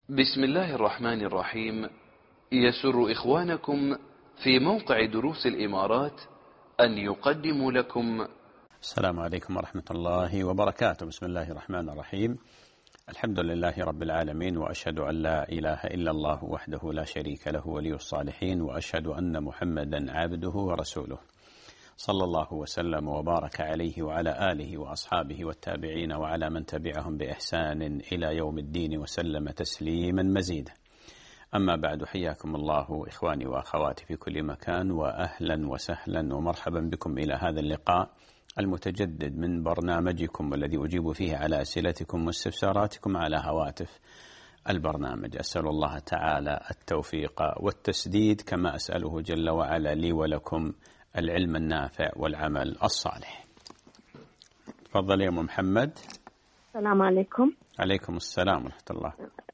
بسم الله الرحمن الرحيم. يسر إخوانكم في موقع دروس الإمارات أن يقدموا لكم. السلام عليكم ورحمة الله وبركاته. بسم الله الرحمن الرحيم. الحمد لله رب العالمين، وأشهد أن لا إله إلا الله وحده لا شريك له ولي الصالحين، وأشهد أن محمدا عبده ورسوله، صلى الله وسلم وبارك عليه وعلى آله وأصحابه والتابعين وعلى من تبعهم بإحسان إلى يوم الدين وسلم تسليما مزيدا. أما بعد، حياكم الله إخواني وأخواتي في كل مكان، وأهلا وسهلا ومرحبا بكم إلى هذا اللقاء المتجدد من برنامجكم والذي أجيب فيه على أسئلتكم واستفساراتكم على هواتف البرنامج. أسأل الله تعالى التوفيق والتسديد، كما أسأله جل وعلا لي ولكم العلم النافع والعمل الصالح. تفضل يا أم محمد. السلام عليكم. عليكم السلام ورحمة الله.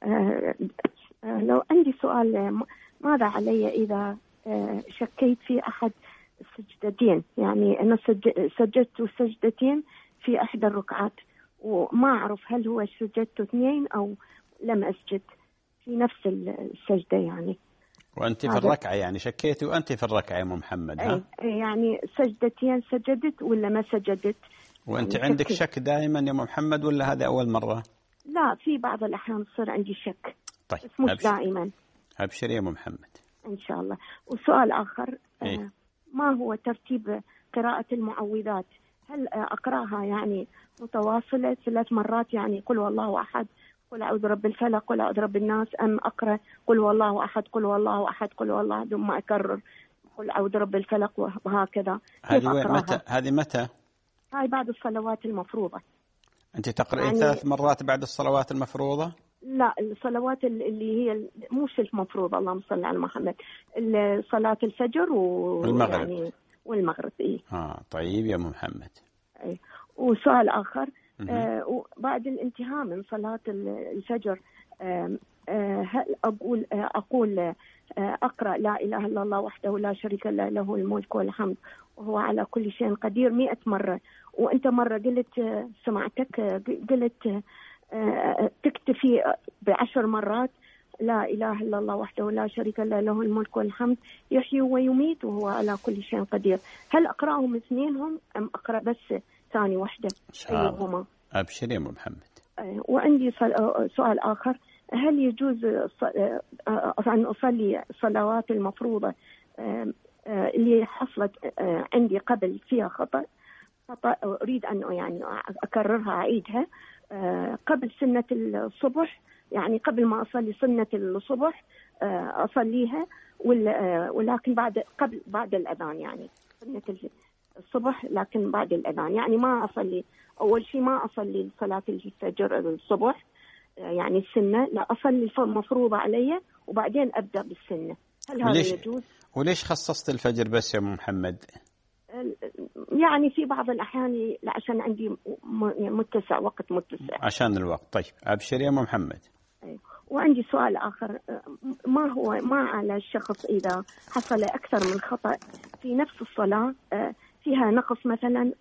لو عندي سؤال، ماذا علي إذا شكيت في أحد السجدتين؟ يعني أنا سجدت سجدتين في إحدى الركعات وما أعرف هل هو سجدت اثنين أو لم أسجد في نفس السجدة يعني. وأنت في الركعة يعني شكيتي وأنت في الركعة يا أم محمد؟ ها؟ يعني سجدتين سجدت ولا ما سجدت؟ وأنت يعني عندك شك دائما يا أم محمد ولا هذه أول مرة؟ لا، في بعض الأحيان يصير عندي شك. طيب، بس مش دائما. أبشر يا أم محمد إن شاء الله. وسؤال آخر، ما هو ترتيب قراءة المعوذات؟ هل أقرأها يعني متواصلة 3 مرات، يعني قل والله أحد، قل أعوذ برب الفلق، قل أعوذ برب الناس، أم أقرأ قل والله أحد، قل والله أحد، قل والله أحد، ثم أكرر قل أعوذ برب الفلق وهكذا؟ هذه متى؟ هاي بعد الصلوات المفروضة. أنت تقرأين يعني 3 مرات بعد الصلوات المفروضة؟ لا، الصلوات اللي هي مش المفروضة، اللهم صل على محمد، صلاة الفجر والمغرب يعني والمغرب. طيب يا محمد. وسؤال آخر، بعد الانتهاء من صلاة الفجر هل أقول أقرأ لا إله إلا الله وحده لا شريك له، له الملك والحمد وهو على كل شيء قدير 100 مرة؟ وأنت مرة قلت، سمعتك قلت تكتفي ب10 مرات لا إله إلا الله وحده لا شريك له، له الملك والحمد يحيي ويميت وهو على كل شيء قدير. هل أقرأهم اثنينهم أم أقرأ بس ثاني وحدة؟ أيهما؟ أبشر يا أم محمد. وعندي سؤال آخر، هل يجوز أن أصلي الصلوات المفروضة اللي حصلت عندي قبل فيها خطأ أريد أن يعني أكررها أعيدها قبل سنة الصبح، يعني قبل ما أصلي سنة الصبح أصليها، ولكن بعد الأذان، يعني سنة الصبح لكن بعد الأذان، يعني ما أصلي أول شيء، ما أصلي صلاة الفجر الصبح يعني السنة، لا أصلي المفروضة علي وبعدين أبدأ بالسنة. هل هذا يجوز؟ وليش خصصت الفجر بس يا أم محمد؟ يعني في بعض الأحيان عشان عندي وقت متسع. عشان الوقت. طيب، أبشر يا أم محمد. وعندي سؤال آخر، ما على الشخص إذا حصل أكثر من خطأ في نفس الصلاة فيها نقص، مثلا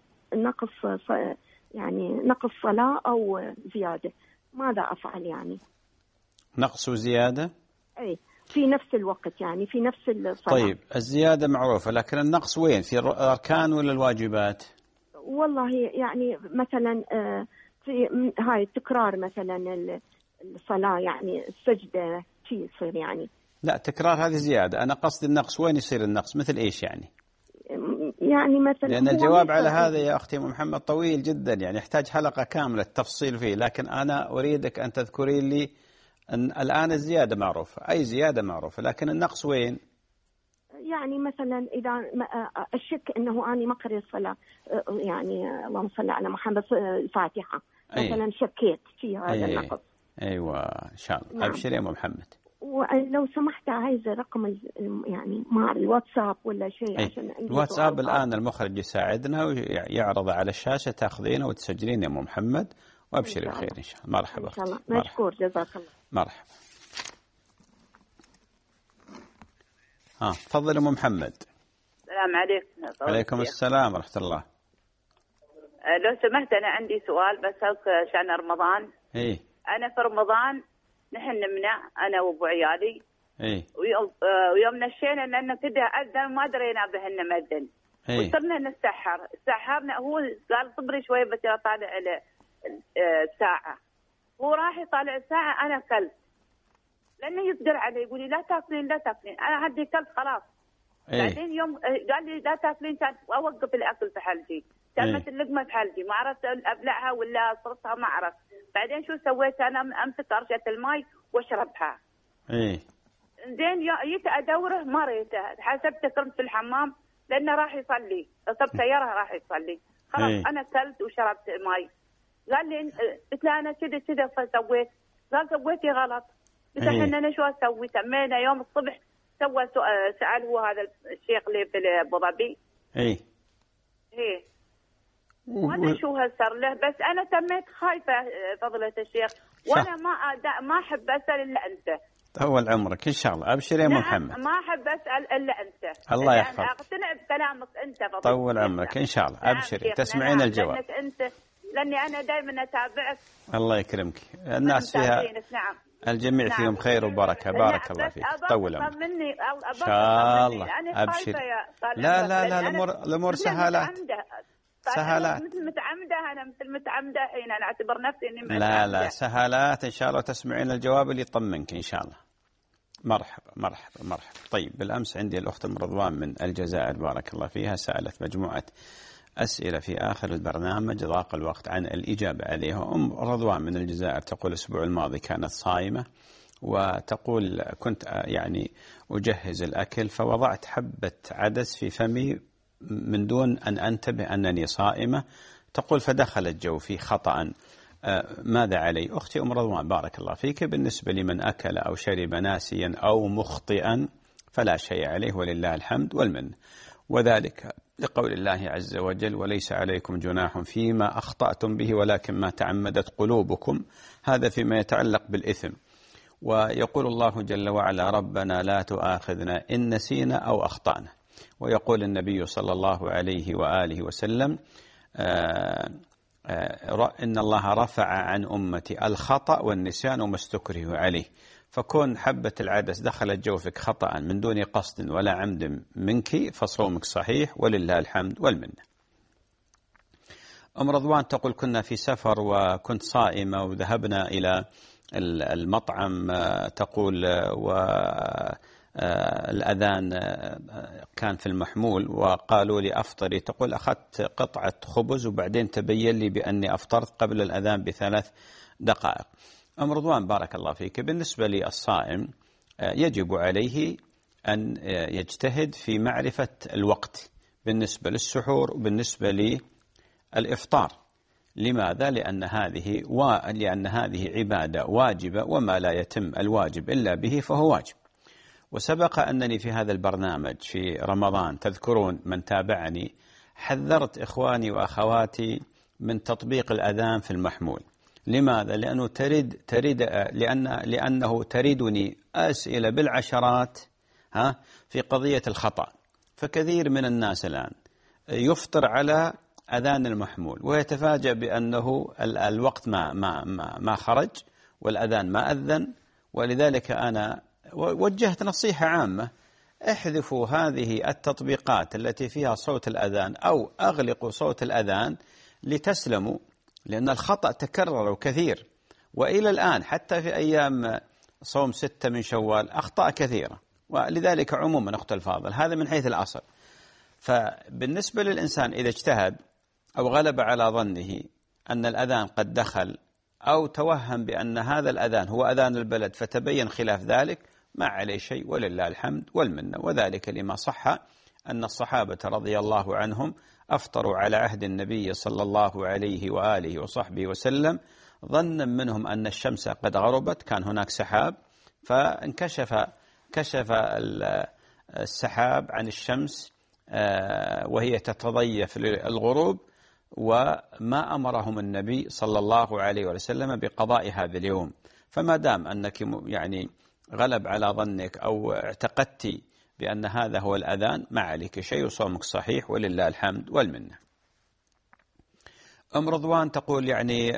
نقص صلاة أو زيادة، ماذا أفعل يعني؟ نقص وزيادة؟ في نفس الوقت، يعني في نفس الصلاة. طيب، الزيادة معروفة، لكن النقص وين؟ في الأركان ولا الواجبات؟ والله يعني مثلا في هاي التكرار، مثلا الصلاة يعني السجدة شيء يصير يعني. لا، تكرار هذه زيادة. أنا قصدي النقص، وين يصير النقص؟ مثل إيش يعني؟ يعني مثلا، لأن الجواب على هذا يا أختي محمد طويل جدا، يعني يحتاج حلقة كاملة التفصيل فيه، لكن أنا أريدك أن تذكرين لي أن الآن الزيادة معروفة، أي زيادة معروفة، لكن النقص وين؟ يعني مثلا إذا الشك أنه أنا ما قرأت الصلاة، يعني اللهم صل على محمد الفاتحة مثلا، شكيت في هذا النقص. أيوة إن شاء الله. نعم. أبشر يا محمد. ولو سمحت عايزة رقم يعني مع الواتساب ولا شيء عشان الواتساب الآن المخرج يساعدنا ويعرض على الشاشة، تأخذينه وتسجلين يا أم محمد، وأبشري بخير إن شاء الله. مرحبا إن شاء الله. مشكور، جزاك الله. مرحبا. تفضل أم محمد. السلام عليكم. عليكم السلام ورحمة الله. لو سمحت أنا عندي سؤال بس شأن رمضان. إيه؟ أنا في رمضان نحن نمنا أنا وأبو عيالي. إيه. ويوم نشينا لأنه كده أذن ما درينا بهن مذن. إيه. وصرنا نسحر، سحرنا. هو قال صبري شوي بس طالع على الساعة. هو راح يطالع الساعة، أنا كلت. لأنه يقدر علي يقول لي لا تاكلين لا تاكلين، أنا عندي كلت خلاص. إيه. بعدين يوم قال لي لا تاكلين، كان أوقف الأكل في حلجي. كلمة اللقمة في حلجي، ما عرفت أبلعها ولا صرتها ما عرفت. بعدين شو سويت أنا؟ أمسك رشة الماء وأشربها. إيه. زين جيت أدوره ما ريته، حسبته كنت في الحمام لأنه راح يصلي، صب سيارة راح يصلي. خلاص إيه. أنا كلت وشربت ماي. قال لي قلت له أنا كذا فسويت. قال سويتي غلط. قلت له أنا شو أسوي؟ تمينا يوم الصبح سوى سأل هو هذا الشيخ اللي في أبو ظبي. إيه. إيه. ما أدري شو هالسر له، بس أنا تميت خايفة فضيلة الشيخ، وأنا ما أحب أسأل إلا أنت. طول عمرك إن شاء الله. أبشر يا أم محمد. ما أحب أسأل إلا أنت. الله يحفظك. أقتنع بكلامك أنت فضيلة. طول عمرك إن شاء الله. أبشري تسمعين الجواب. لأنك أنت، لأني أنا دائما أتابعك. الله يكرمك. الناس فيها نعم. الجميع فيهم خير وبركة. بارك الله فيك. طول عمرك إن شاء الله. أبشر. لا الأمور سهالات. سهالات. مثل متعمدة، أنا مثل متعمدة حين أنا أعتبر نفسي إني متعمدة. لا سهالات إن شاء الله، تسمعين الجواب اللي يطمنك إن شاء الله. مرحبا. طيب، بالأمس عندي الأخت أم رضوان من الجزائر بارك الله فيها، سألت مجموعة أسئلة في آخر البرنامج ضاق الوقت عن الإجابة عليها. أم رضوان من الجزائر تقول الأسبوع الماضي كانت صائمة، وتقول كنت يعني أجهز الأكل فوضعت حبة عدس في فمي من دون أن أنتبه أنني صائمة. تقول فدخل الجوفي خطأ، ماذا علي؟ أختي أم رضوان بارك الله فيك، بالنسبة لمن أكل أو شرب ناسيا أو مخطئا فلا شيء عليه ولله الحمد والمن، وذلك لقول الله عز وجل وليس عليكم جناح فيما أخطأتم به ولكن ما تعمدت قلوبكم. هذا فيما يتعلق بالإثم. ويقول الله جل وعلا ربنا لا تؤاخذنا إن نسينا أو أخطأنا. ويقول النبي صلى الله عليه وآله وسلم إن الله رفع عن أمتي الخطأ والنسيان وما استكره عليه. فكون حبة العدس دخلت جوفك خطأ من دون قصد ولا عمد منك فصومك صحيح ولله الحمد والمنة. أم رضوان تقول كنا في سفر وكنت صائمة وذهبنا إلى المطعم، تقول الأذان كان في المحمول وقالوا لي أفطري. تقول أخذت قطعة خبز وبعدين تبين لي بأني أفطرت قبل الأذان ب3 دقائق. أم رضوان بارك الله فيك، بالنسبة للصائم يجب عليه أن يجتهد في معرفة الوقت بالنسبة للسحور وبالنسبة للإفطار. لماذا؟ لأن هذه عبادة واجبة، وما لا يتم الواجب إلا به فهو واجب. وسبق أنني في هذا البرنامج في رمضان تذكرون من تابعني حذرت إخواني وأخواتي من تطبيق الأذان في المحمول. لماذا؟ لأنه تريدني أسئلة بالعشرات في قضية الخطأ. فكثير من الناس الآن يفطر على أذان المحمول ويتفاجأ بأنه الوقت ما خرج والأذان ما أذن. ولذلك أنا وجهت نصيحة عامة: احذفوا هذه التطبيقات التي فيها صوت الأذان أو أغلقوا صوت الأذان لتسلموا، لأن الخطأ تكرر كثير. وإلى الآن حتى في أيام صوم 6 من شوال أخطاء كثيرة. ولذلك عموما أخت الفاضل هذا من حيث الأصل. فبالنسبة للإنسان إذا اجتهد أو غلب على ظنه أن الأذان قد دخل أو توهم بأن هذا الأذان هو أذان البلد فتبين خلاف ذلك، ما عليه شيء ولله الحمد والمنة. وذلك لما صح أن الصحابة رضي الله عنهم أفطروا على عهد النبي صلى الله عليه وآله وصحبه وسلم ظنا منهم أن الشمس قد غربت، كان هناك سحاب كشف السحاب عن الشمس وهي تتضيف للغروب، وما أمرهم النبي صلى الله عليه وسلم بقضاء هذا اليوم. فما دام أنك يعني غلب على ظنك أو اعتقدت بأن هذا هو الأذان ما عليك شيء وصومك صحيح ولله الحمد والمنة. أم رضوان تقول يعني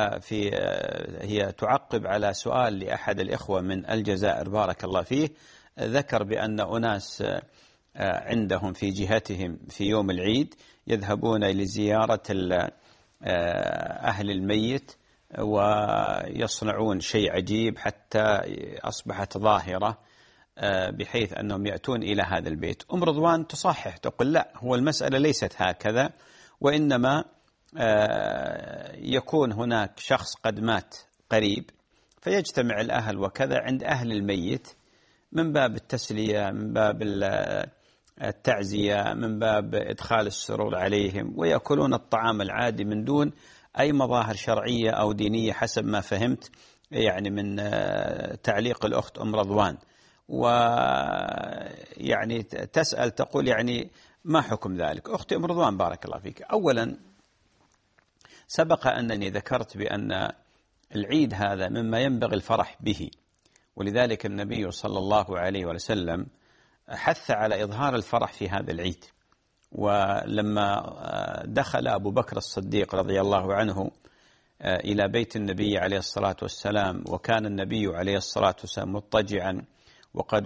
هي تعقب على سؤال لأحد الإخوة من الجزائر بارك الله فيه، ذكر بأن أناس عندهم في جهتهم في يوم العيد يذهبون لزيارة أهل الميت ويصنعون شيء عجيب حتى أصبحت ظاهرة بحيث أنهم يأتون إلى هذا البيت. أم رضوان تصحح تقول لا، هو المسألة ليست هكذا، وإنما يكون هناك شخص قد مات قريب فيجتمع الأهل وكذا عند أهل الميت من باب التسلية، من باب التعزية، من باب إدخال السرور عليهم، ويأكلون الطعام العادي من دون أي مظاهر شرعية أو دينية حسب ما فهمت يعني من تعليق الأخت أم رضوان. ويعني تسأل تقول يعني ما حكم ذلك؟ أختي أم رضوان بارك الله فيك، أولا سبق أنني ذكرت بأن العيد هذا مما ينبغي الفرح به، ولذلك النبي صلى الله عليه وسلم حث على إظهار الفرح في هذا العيد. ولما دخل أبو بكر الصديق رضي الله عنه إلى بيت النبي عليه الصلاة والسلام، وكان النبي عليه الصلاة والسلام مضطجعا وقد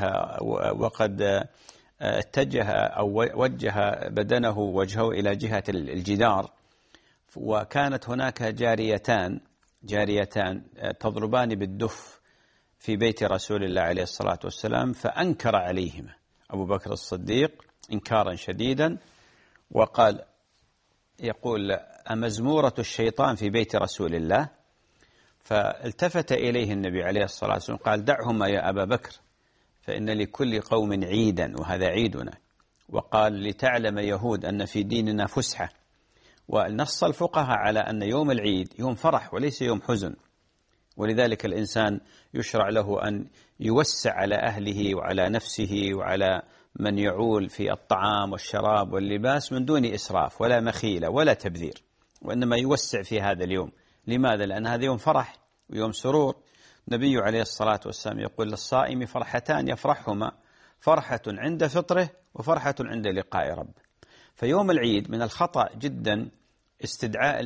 اتجه أو وجه بدنه وجهه إلى جهة الجدار، وكانت هناك جاريتان تضربان بالدف في بيت رسول الله عليه الصلاة والسلام، فأنكر عليهما أبو بكر الصديق إنكارا شديدا وقال يقول أمزمورة الشيطان في بيت رسول الله؟ فالتفت إليه النبي عليه الصلاة والسلام قال دعهما يا أبا بكر فإن لكل قوم عيدا وهذا عيدنا، وقال لتعلم يهود أن في ديننا فسحة. ونص الفقهاء على أن يوم العيد يوم فرح وليس يوم حزن، ولذلك الإنسان يشرع له أن يوسع على أهله وعلى نفسه وعلى من يعول في الطعام والشراب واللباس من دون إسراف ولا مخيلة ولا تبذير، وإنما يوسع في هذا اليوم. لماذا؟ لأن هذا يوم فرح ويوم سرور. النبي عليه الصلاة والسلام يقول للصائم فرحتان يفرحهما، فرحة عند فطره وفرحة عند لقاء رب. فيوم العيد من الخطأ جدا استدعاء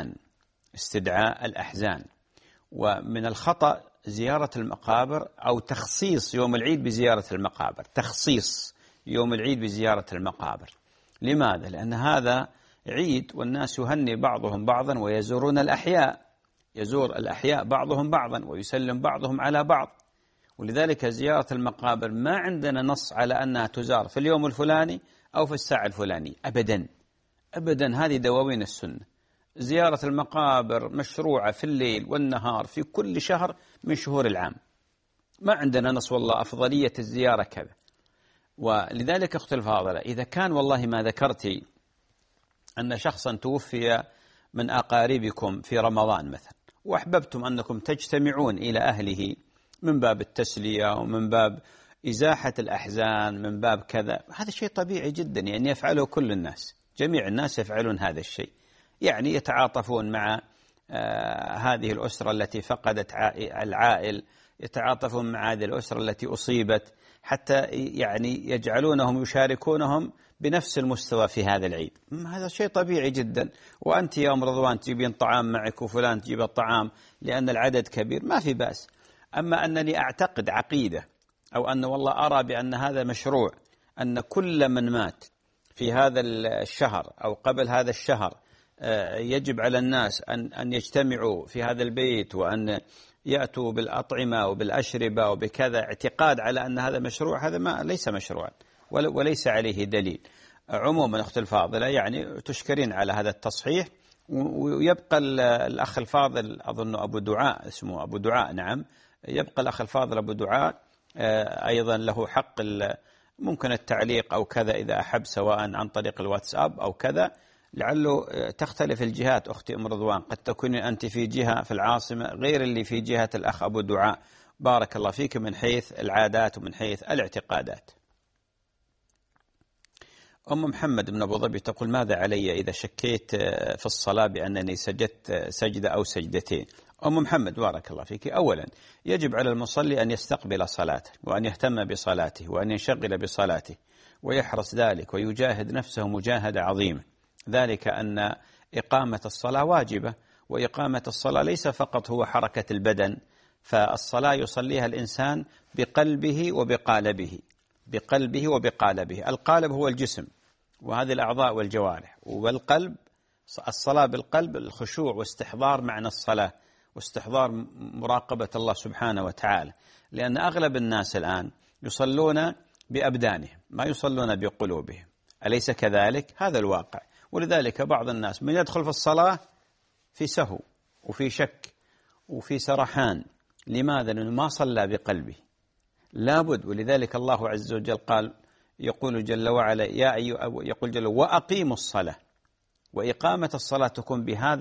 الأحزان، ومن الخطأ زيارة المقابر أو تخصيص يوم العيد بزيارة المقابر. لماذا؟ لأن هذا عيد والناس يهني بعضهم بعضا ويزورون الأحياء، يزور الأحياء بعضهم بعضا ويسلم بعضهم على بعض. ولذلك زيارة المقابر ما عندنا نص على أنها تزار في اليوم الفلاني أو في الساعة الفلانية أبدا. هذه دواوين السنة. زيارة المقابر مشروعة في الليل والنهار في كل شهر من شهور العام، ما عندنا نص والله أفضلية الزيارة كذا. ولذلك أختي الفاضلة، إذا كان والله ما ذكرتي أن شخصا توفي من أقاربكم في رمضان مثلا، وأحببتم أنكم تجتمعون إلى أهله من باب التسلية ومن باب إزاحة الأحزان من باب كذا، هذا شيء طبيعي جدا، يعني يفعله كل الناس، جميع الناس يفعلون هذا الشيء، يعني يتعاطفون مع هذه الأسرة التي فقدت العائل، يتعاطفون مع هذه الأسرة التي أصيبت، حتى يعني يجعلونهم يشاركونهم بنفس المستوى في هذا العيد. هذا شيء طبيعي جدا. وأنت يا أم رضوان تجيبين طعام معك وفلان تجيب الطعام لأن العدد كبير، ما في بأس. أما أنني أعتقد عقيدة أو أن والله أرى بأن هذا مشروع، أن كل من مات في هذا الشهر أو قبل هذا الشهر يجب على الناس أن يجتمعوا في هذا البيت وأن يأتوا بالأطعمة وبالأشربة وبكذا، اعتقاد على أن هذا مشروع، هذا ما ليس مشروعا وليس عليه دليل. عموما أخت الفاضلة يعني تشكرين على هذا التصحيح. ويبقى الأخ الفاضل أظن أبو دعاء، اسمه أبو دعاء، نعم، يبقى الأخ الفاضل أبو دعاء أيضا له حق ممكن التعليق أو كذا إذا أحب، سواء عن طريق الواتساب أو كذا، لعله تختلف الجهات. أختي أم رضوان قد تكون أنت في جهة في العاصمة غير اللي في جهة الأخ أبو دعاء، بارك الله فيك، من حيث العادات ومن حيث الاعتقادات. أم محمد بن أبو ظبي تقول ماذا علي إذا شكيت في الصلاة بأنني سجدت سجدة أو سجدتين؟ أم محمد بارك الله فيك، أولا يجب على المصلي أن يستقبل صلاته وأن يهتم بصلاته وأن ينشغل بصلاته ويحرص ذلك ويجاهد نفسه مجاهدة عظيمة، ذلك أن إقامة الصلاة واجبة، وإقامة الصلاة ليس فقط هو حركة البدن، فالصلاة يصليها الإنسان بقلبه وبقالبه، بقلبه وبقالبه. القالب هو الجسم وهذه الأعضاء والجوارح، والقلب الصلاة بالقلب الخشوع واستحضار معنى الصلاة واستحضار مراقبة الله سبحانه وتعالى. لأن أغلب الناس الآن يصلون بأبدانهم ما يصلون بقلوبهم، أليس كذلك؟ هذا الواقع. ولذلك بعض الناس من يدخل في الصلاة في سهو وفي شك وفي سرحان. لماذا؟ لأنه ما صلى بقلبه، لابد. ولذلك الله عز وجل قال، يقول جل وعلا يقول جل وأقيموا الصلاة، وإقامة الصلاة تكون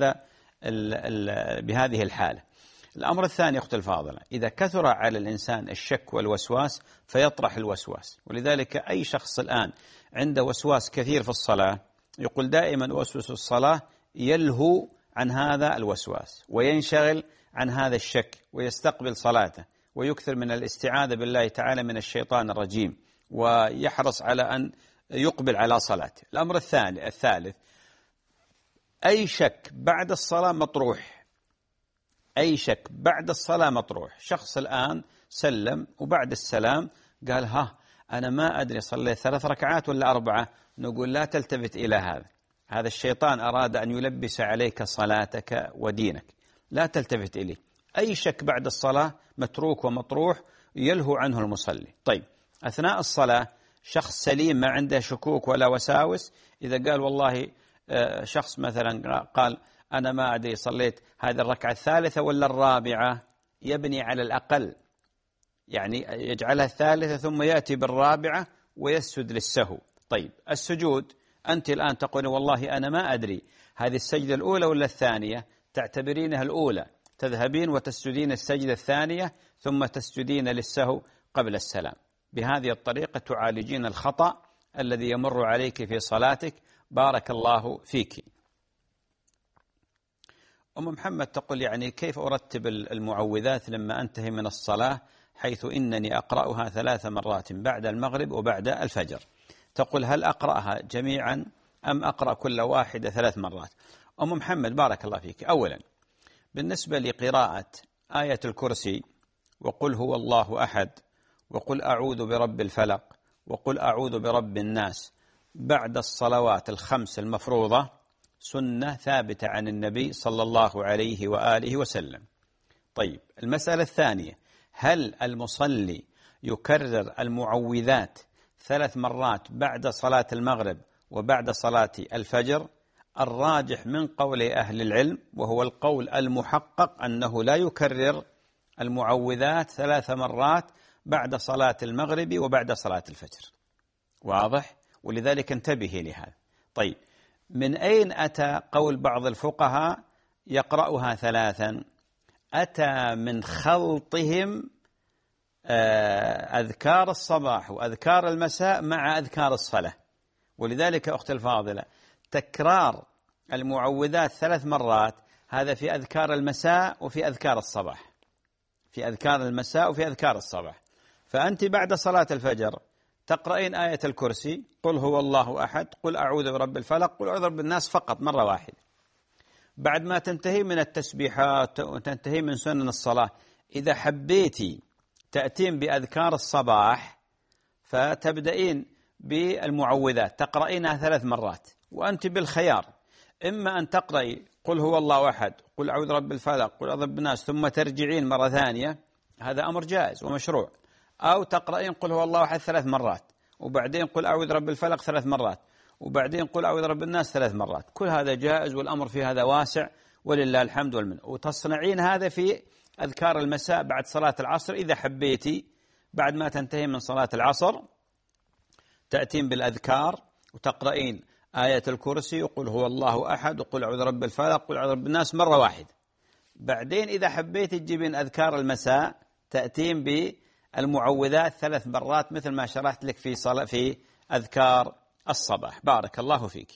بهذه الحالة. الأمر الثاني أختي الفاضلة، إذا كثر على الإنسان الشك والوسواس فيطرح الوسواس. ولذلك أي شخص الآن عنده وسواس كثير في الصلاة يقول دائما أوسوس الصلاة، يلهو عن هذا الوسواس وينشغل عن هذا الشك ويستقبل صلاته ويكثر من الاستعاذة بالله تعالى من الشيطان الرجيم ويحرص على أن يقبل على صلاته. الأمر الثالث، أي شك بعد الصلاة مطروح، أي شك بعد الصلاة مطروح. شخص الآن سلم وبعد السلام قال أنا ما أدري صليت 3 ركعات ولا 4، نقول لا تلتفت إلى هذا الشيطان أراد أن يلبس عليك صلاتك ودينك، لا تلتفت إليه. أي شك بعد الصلاة متروك ومطروح يلهو عنه المصلي. طيب، أثناء الصلاة شخص سليم ما عنده شكوك ولا وساوس، إذا قال والله شخص مثلا قال أنا ما أدري صليت هذه الركعة 3 ولا 4، يبني على الأقل، يعني يجعلها 3 ثم يأتي بالرابعة ويسجد للسهو. طيب، السجود أنت الآن تقول والله أنا ما أدري هذه السجدة الأولى ولا الثانية، تعتبرينها الأولى، تذهبين وتسجدين السجدة الثانية ثم تسجدين للسهو قبل السلام. بهذه الطريقة تعالجين الخطأ الذي يمر عليك في صلاتك. بارك الله فيك. أم محمد تقول يعني كيف أرتب المعوذات لما أنتهي من الصلاة، حيث إنني أقرأها 3 مرات بعد المغرب وبعد الفجر. تقول هل أقرأها جميعا أم أقرأ كل واحدة 3 مرات؟ أم محمد بارك الله فيك، أولا بالنسبة لقراءة آية الكرسي وقل هو الله أحد وقل أعوذ برب الفلق وقل أعوذ برب الناس بعد الصلوات ال5 المفروضة سنة ثابتة عن النبي صلى الله عليه وآله وسلم. طيب، المسألة الثانية، هل المصلي يكرر المعوذات 3 مرات بعد صلاة المغرب وبعد صلاة الفجر؟ الراجح من قول أهل العلم وهو القول المحقق أنه لا يكرر المعوذات 3 مرات بعد صلاة المغرب وبعد صلاة الفجر. واضح؟ ولذلك انتبهي لهذا. طيب، من أين أتى قول بعض الفقهاء يقرأها 3؟ أتى من خلطهم أذكار الصباح وأذكار المساء مع أذكار الصلاة. ولذلك أختي الفاضلة تكرار المعوذات 3 مرات هذا في أذكار المساء وفي أذكار الصباح، في أذكار المساء وفي أذكار الصباح. فأنت بعد صلاة الفجر تقرأين آية الكرسي، قل هو الله أحد، قل أعوذ برب الفلق، قل أعوذ برب الناس فقط مرة واحدة. بعد ما تنتهي من التسبيحات وتنتهي من سنن الصلاة، إذا حبيتي تأتين بأذكار الصباح فتبدأين بالمعوذات تقرأينها 3 مرات، وأنت بالخيار، إما أن تقرأي قل هو الله أحد، قل أعوذ برب الفلق، قل أعوذ برب الناس، ثم ترجعين مرة ثانية، هذا أمر جائز ومشروع. أو تقرأين قل هو الله أحد 3 مرات، وبعدين قل أعوذ برب الفلق 3 مرات، وبعدين قل أعوذ برب الناس 3 مرات. كل هذا جائز والأمر في هذا واسع ولله الحمد والمنة. وتصنعين هذا في أذكار المساء بعد صلاة العصر إذا حبيتي، بعد ما تنتهي من صلاة العصر تأتين بالأذكار وتقرأين آية الكرسي وقل هو الله أحد وقل أعوذ برب الفلق وقل أعوذ برب الناس مرة واحدة. بعدين إذا حبيتي تجيبين أذكار المساء تأتين بالمعوذات 3 مرات مثل ما شرحت لك في أذكار الصباح. بارك الله فيك.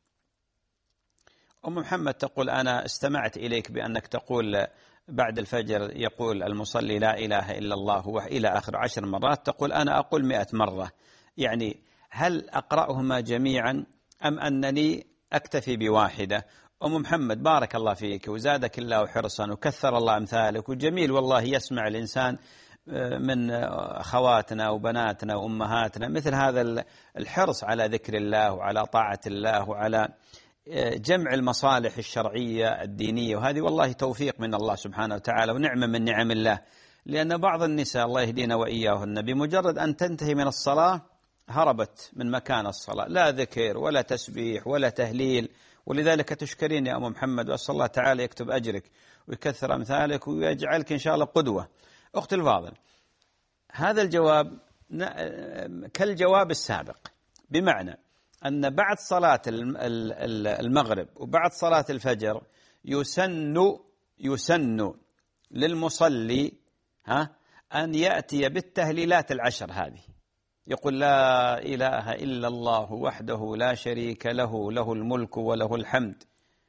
أم محمد تقول أنا استمعت إليك بأنك تقول بعد الفجر يقول المصلي لا إله إلا الله وإلى آخر 10 مرات، تقول أنا أقول 100 مرة، يعني هل أقرأهما جميعا أم أنني أكتفي بواحدة؟ أم محمد بارك الله فيك وزادك الله حرصا وكثر الله أمثالك، وجميل والله يسمع الإنسان من أخواتنا وبناتنا وأمهاتنا مثل هذا الحرص على ذكر الله وعلى طاعة الله وعلى جمع المصالح الشرعية الدينية، وهذه والله توفيق من الله سبحانه وتعالى ونعمة من نعم الله. لأن بعض النساء الله يهدينا وإياهن بمجرد أن تنتهي من الصلاة هربت من مكان الصلاة، لا ذكر ولا تسبيح ولا تهليل، ولذلك تشكرين يا أم محمد، وأسأل الله تعالى يكتب أجرك ويكثر أمثالك ويجعلك إن شاء الله قدوة. أختي الفاضل، هذا الجواب كالجواب السابق، بمعنى أن بعد صلاة المغرب وبعد صلاة الفجر يسن للمصلي أن يأتي بالتهليلات العشر هذه، يقول لا إله إلا الله وحده لا شريك له، له الملك وله الحمد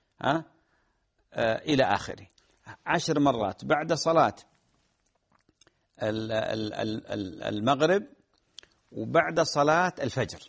إلى آخره 10 مرات بعد صلاة المغرب وبعد صلاة الفجر،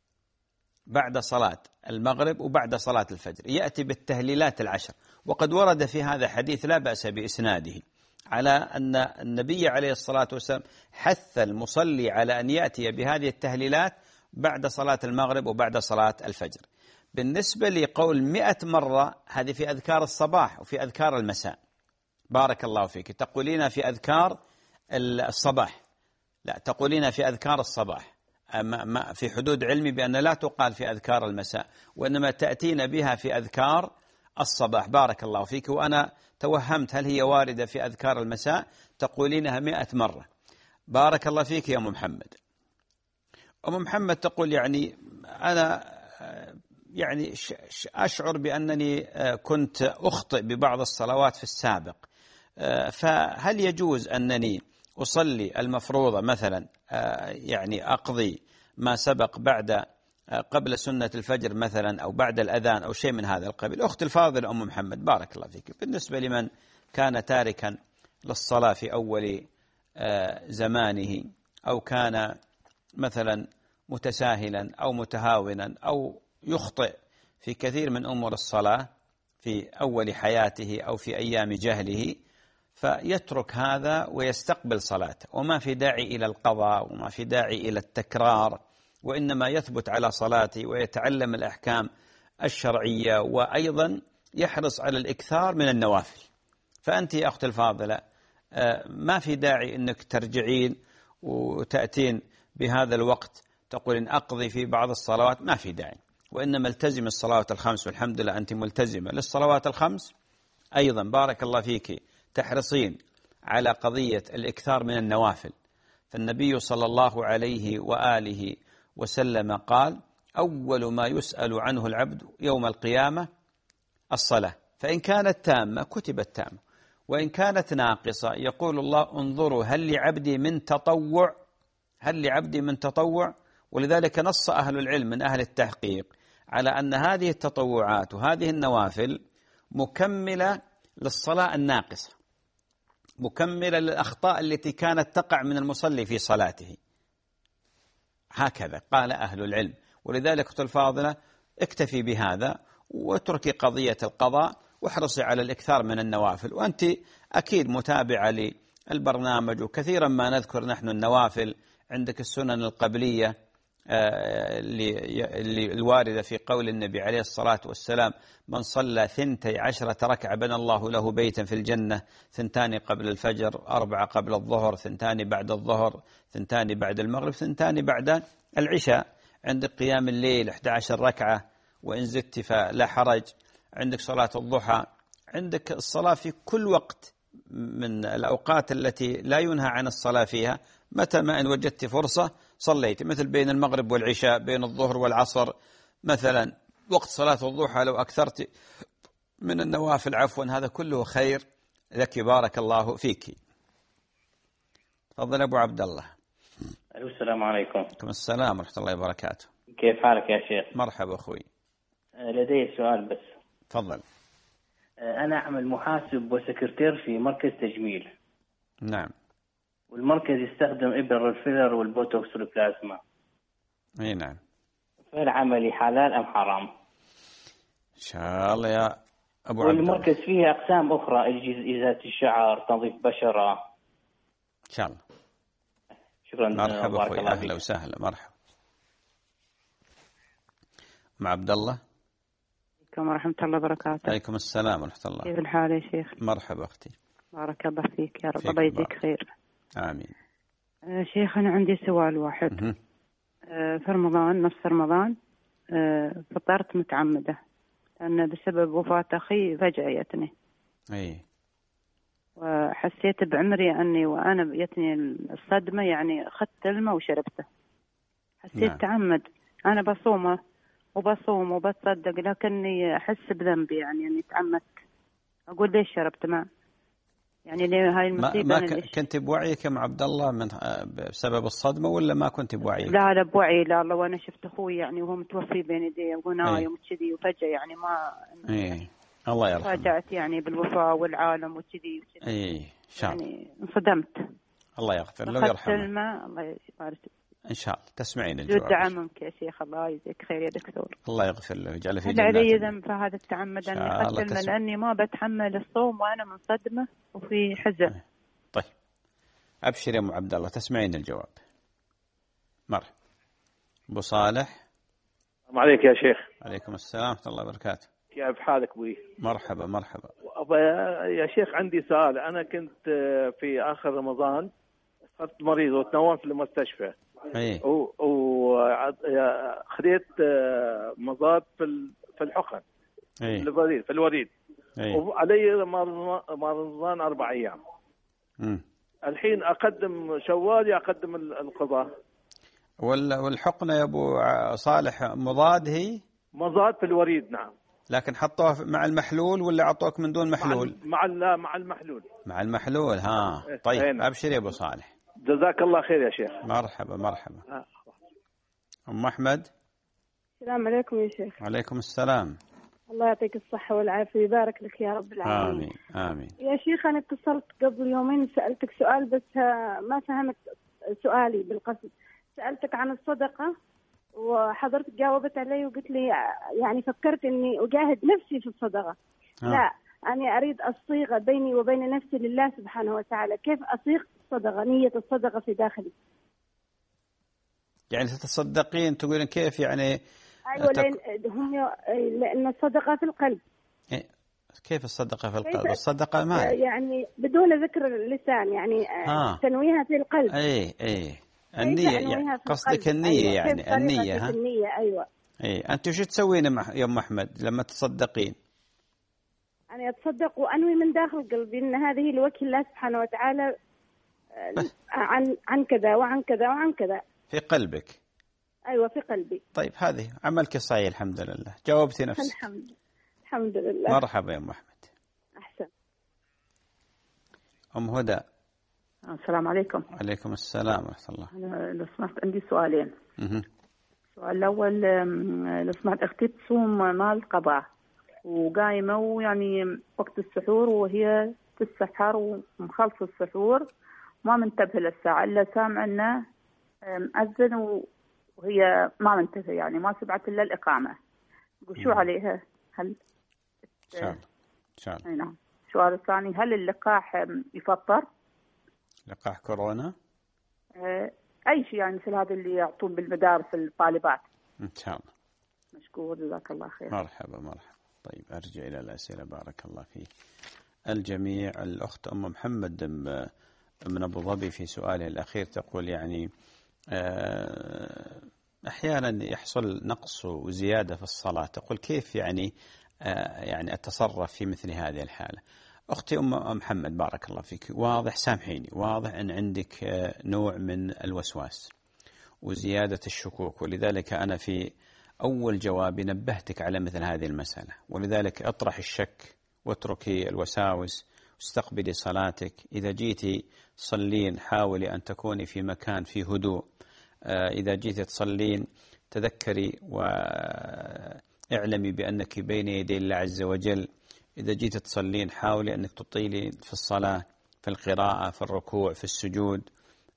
بعد صلاة المغرب وبعد صلاة الفجر يأتي بالتهليلات العشر. وقد ورد في هذا حديث لا بأس بإسناده على أن النبي عليه الصلاة والسلام حث المصلي على أن يأتي بهذه التهليلات بعد صلاة المغرب وبعد صلاة الفجر. بالنسبة لقول 100 مرة هذه في أذكار الصباح وفي أذكار المساء. بارك الله فيك. تقولين في أذكار الصباح، لا تقولين في أذكار الصباح، في حدود علمي بأن لا تقال في أذكار المساء، وإنما تأتين بها في أذكار الصباح. بارك الله فيك. وأنا توهمت هل هي واردة في أذكار المساء، تقولينها 100 مرة. بارك الله فيك يا أم محمد. أم محمد تقول يعني أنا يعني أشعر بأنني كنت أخطئ ببعض الصلوات في السابق، فهل يجوز أنني أصلي المفروضة مثلا يعني أقضي ما سبق قبل سنة الفجر مثلا أو بعد الأذان أو شيء من هذا القبيل؟ أختي الفاضلة أم محمد بارك الله فيك، بالنسبة لمن كان تاركا للصلاة في أول زمانه أو كان مثلا متساهلا أو متهاونا أو يخطئ في كثير من أمور الصلاة في أول حياته أو في أيام جهله، فيترك هذا ويستقبل صلاته، وما في داعي إلى القضاء وما في داعي إلى التكرار، وإنما يثبت على صلاته ويتعلم الأحكام الشرعية، وأيضا يحرص على الإكثار من النوافل. فأنت يا أختي الفاضلة ما في داعي أنك ترجعين وتأتين بهذا الوقت تقولين أقضي في بعض الصلوات، ما في داعي، وإنما التزم الصلوات الخمس، والحمد لله أنت ملتزمة للصلوات الخمس. أيضا بارك الله فيك تحرصين على قضية الإكثار من النوافل، فالنبي صلى الله عليه وآله وسلم قال أول ما يسأل عنه العبد يوم القيامة الصلاة، فإن كانت تامة كتبت تامة، وإن كانت ناقصة يقول الله انظروا هل لعبدي من تطوع، هل لعبدي من تطوع. ولذلك نص أهل العلم من أهل التحقيق على أن هذه التطوعات وهذه النوافل مكملة للصلاة الناقصة، مكملة للأخطاء التي كانت تقع من المصلي في صلاته، هكذا قال أهل العلم. ولذلك أختي الفاضلة اكتفي بهذا واتركي قضية القضاء واحرصي على الإكثار من النوافل. وأنت أكيد متابعة للبرنامج، وكثيرا ما نذكر نحن النوافل. عندك السنن القبلية الواردة في قول النبي عليه الصلاة والسلام من صلى 12 ركعة بنى الله له بيتا في الجنة، 2 قبل الفجر، 4 قبل الظهر، 2 بعد الظهر، 2 بعد المغرب، 2 بعد العشاء. عندك قيام الليل 11 ركعة وإن زدت فلا حرج. عندك صلاة الضحى، عندك الصلاة في كل وقت من الأوقات التي لا ينهى عن الصلاة فيها، متى ما إن وجدت فرصة صليت، مثل بين المغرب والعشاء، بين الظهر والعصر مثلا، وقت صلاة الضحى لو أكثرت من النوافل عفوا هذا كله خير لك. بارك الله فيك. تفضل أبو عبد الله. السلام عليكم. وعليكم السلام ورحمة الله وبركاته. كيف حالك يا شيخ؟ مرحبا أخوي. لدي سؤال بس. تفضل. أنا أعمل محاسب وسكرتير في مركز تجميل. نعم. والمركز يستخدم إبر الفيلر والبوتوكس والبلازما. أي نعم. فهل عملي حلال أم حرام؟ إن شاء الله يا أبو عبد الله. والمركز فيه أقسام أخرى، إزالة الشعر، تنظيف بشرة. إن شاء الله. شكرا. مرحبا أخوي، أهلا وسهلا، مرحبا. مع عبد الله. عليكم ورحمة الله وبركاته. عليكم السلام ورحمة الله. كيف الحال يا شيخ؟ مرحبا أختي. بارك الله فيك يا رب، الله يجزيك خير. آمين. شيخ أنا عندي سؤال واحد. في رمضان، نص رمضان، فطرت متعمدة لأن بسبب وفاة أخي فجأة جتني. وحسيت بعمري أني وأنا جتني الصدمة، يعني أخذت الماء وشربته. حسيت تعمد. أنا بصوم وبتصدق، لكني أحس بذنبي، يعني أني تعمدت. أقول ليش شربت ماء؟ يعني ليه هاي المصيبة؟ ما كنت بوعيك يا عبد الله بسبب الصدمة، ولا ما كنت بوعيك؟ لا بوعي، لا الله، وأنا شفت أخوي يعني وهو متوفي بين يدي ونايم وكذي، وفجأة يعني ما الله يرحمه. فاجأت يعني بالوفاة والعالم وكذي. إن شاء الله. يعني انصدمت. الله يغفر له ويرحمه. الله يبارك. إن شاء الله تسمعين الجواب. دعاء منك يا شيخ، الله يجزيك خير يا دكتور. الله يغفر له ويجعله في جنات. هل علي ذنب في هذا التعمد أني أخذت الماء لأني ما بتحمل الصوم وأنا منصدمة وفي حزن؟ طيب أبشر يا أم عبد الله، تسمعين الجواب. مرحبا. أبو صالح. السلام عليك يا شيخ. عليكم السلام ورحمة الله وبركاته. كيف حالك أبوي؟ مرحبا مرحبا. يا شيخ عندي سؤال. أنا كنت في آخر رمضان صرت مريض وتنومت في المستشفى. وخذيت مضاد في الحقن في الوريد. وعلي مرضان 4 أيام. الحين أقدم شوال أقدم القضاء. والحقنة يا أبو صالح مضاد؟ هي مضاد في الوريد نعم. لكن حطوها مع المحلول ولا عطوك من دون محلول؟ مع المحلول. مع المحلول. طيب أبشر يا أبو صالح. جزاك الله خير يا شيخ. مرحبا مرحبا. أم أحمد. السلام عليكم يا شيخ. عليكم السلام. الله يعطيك الصحة والعافية، يبارك لك يا رب العالمين. آمين. يا شيخ أنا اتصلت قبل يومين سألتك سؤال بس ما فهمت سؤالي بالقصد. سألتك عن الصدقة وحضرتك جاوبت علي وقلت لي يعني فكرت إني أجاهد نفسي في الصدقة. لا، أنا أريد الصيغة بيني وبين نفسي لله سبحانه وتعالى. كيف أصيغ الصدقة، نية الصدقة في داخلي؟ يعني تتصدقين تقولين كيف يعني؟ أيوة لأن الصدقة في القلب. كيف الصدقة في القلب؟ الصدقة مال يعني بدون ذكر اللسان، يعني تنويها في القلب. النية يعني قصدك النية. أيوة. يعني النية. النية أيوة. أنت وش تسوين يا أم أحمد لما تصدقين؟ أنا أتصدق وأنوي من داخل قلبي أن هذه لوجه الله سبحانه وتعالى، عن كذا وعن كذا وعن كذا. في قلبك؟ أيوة في قلبي. طيب هذه عملك صحيح الحمد لله، جاوبتي نفسك. الحمد لله. مرحبا يا أم أحمد. أحسن. أم هدى. السلام عليكم. عليكم السلام ورحمة الله. أنا لو سمحت عندي سؤالين. السؤال الأول، لو سمحت أختي تصوم مال قضاء وقايمة ويعني وقت السحور وهي تتسحر ومخلص السحور ما منتبه للساعة إلا سامع أنه مأذن وهي ما منتبه، يعني ما سمعت إلا الإقامة. شو عليها؟ هل إن شاء الله. نعم. السؤال الثاني، هل اللقاح يفطر؟ لقاح كورونا؟ أي شيء يعني مثل هذا اللي يعطون بالمدارس الطالبات. إن شاء الله. مشكور، جزاك الله خير. مرحبا مرحبا. طيب أرجع إلى الأسئلة، بارك الله فيك. الجميع. الأخت أم محمد من أبو ظبي في سؤالها الأخير تقول يعني أحيانا يحصل نقص وزيادة في الصلاة، تقول كيف يعني أتصرف في مثل هذه الحالة؟ أختي أم محمد بارك الله فيك، واضح سامحيني، واضح أن عندك نوع من الوسواس وزيادة الشكوك، ولذلك أنا في أول جوابي نبهتك على مثل هذه المسألة، ولذلك اطرح الشك واتركي الوساوس واستقبلي صلاتك. إذا جيتي تصلين حاولي أن تكوني في مكان فيه هدوء. إذا جيتي تصلين تذكري واعلمي بأنك بين يدي الله عز وجل. إذا جيتي تصلين حاولي أنك تطيلي في الصلاة، في القراءة، في الركوع، في السجود.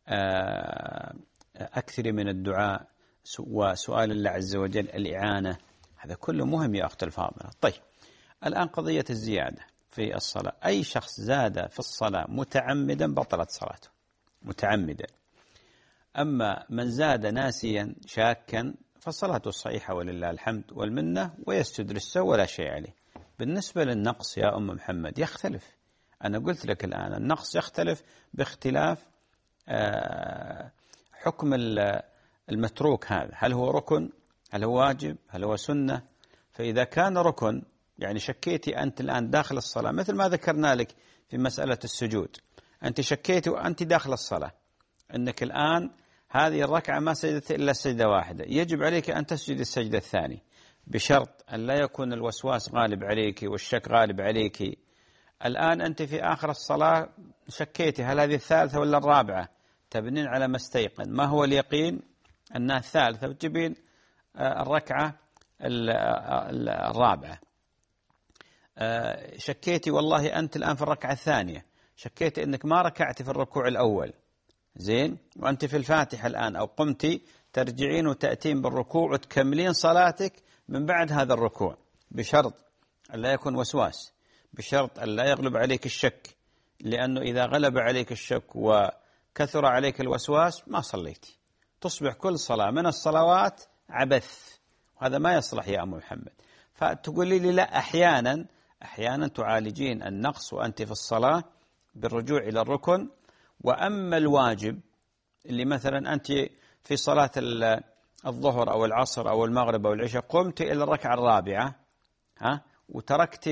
أكثري من الدعاء وسؤال الله عز وجل الإعانة. هذا كله مهم يا أختي الفاضلة. طيب الآن قضية الزيادة في الصلاة، أي شخص زاد في الصلاة متعمدا بطلت صلاته متعمدا. أما من زاد ناسيا شاكا فصلاته صحيحة ولله الحمد والمنة، ويسجد للسهو ولا شيء عليه. بالنسبة للنقص يا أم محمد يختلف، أنا قلت لك الآن النقص يختلف باختلاف حكم المتروك هذا، هل هو ركن، هل هو واجب، هل هو سنة. فإذا كان ركن يعني شكيتي أنت الآن داخل الصلاة، مثل ما ذكرنا لك في مسألة السجود، أنت شكيتي وأنت داخل الصلاة أنك الآن هذه الركعة ما سجدت إلا سجدة واحدة، يجب عليك أن تسجد السجدة الثانية بشرط أن لا يكون الوسواس غالب عليك والشك غالب عليك. الآن أنت في آخر الصلاة شكيتي هل هذه الثالثة ولا الرابعة، تبنين على ما استيقن، ما هو اليقين أنها الثالثة، وتجيبين الركعة الرابعة. شكيتي والله أنت الآن في الركعة الثانية، شكيتي أنك ما ركعتي في الركوع الأول زين، وأنت في الفاتحة الآن، أو قمتي ترجعين وتأتين بالركوع وتكملين صلاتك من بعد هذا الركوع، بشرط أن لا يكون وسواس، بشرط أن لا يغلب عليك الشك، لأنه إذا غلب عليك الشك وكثر عليك الوسواس ما صليتي، تصبح كل صلاة من الصلوات عبث، وهذا ما يصلح يا أم محمد. فتقولي لي لا، أحيانا تعالجين النقص وأنت في الصلاة بالرجوع إلى الركن. وأما الواجب اللي مثلا أنت في صلاة الظهر أو العصر أو المغرب أو العشاء قمت إلى الركعة الرابعة وتركت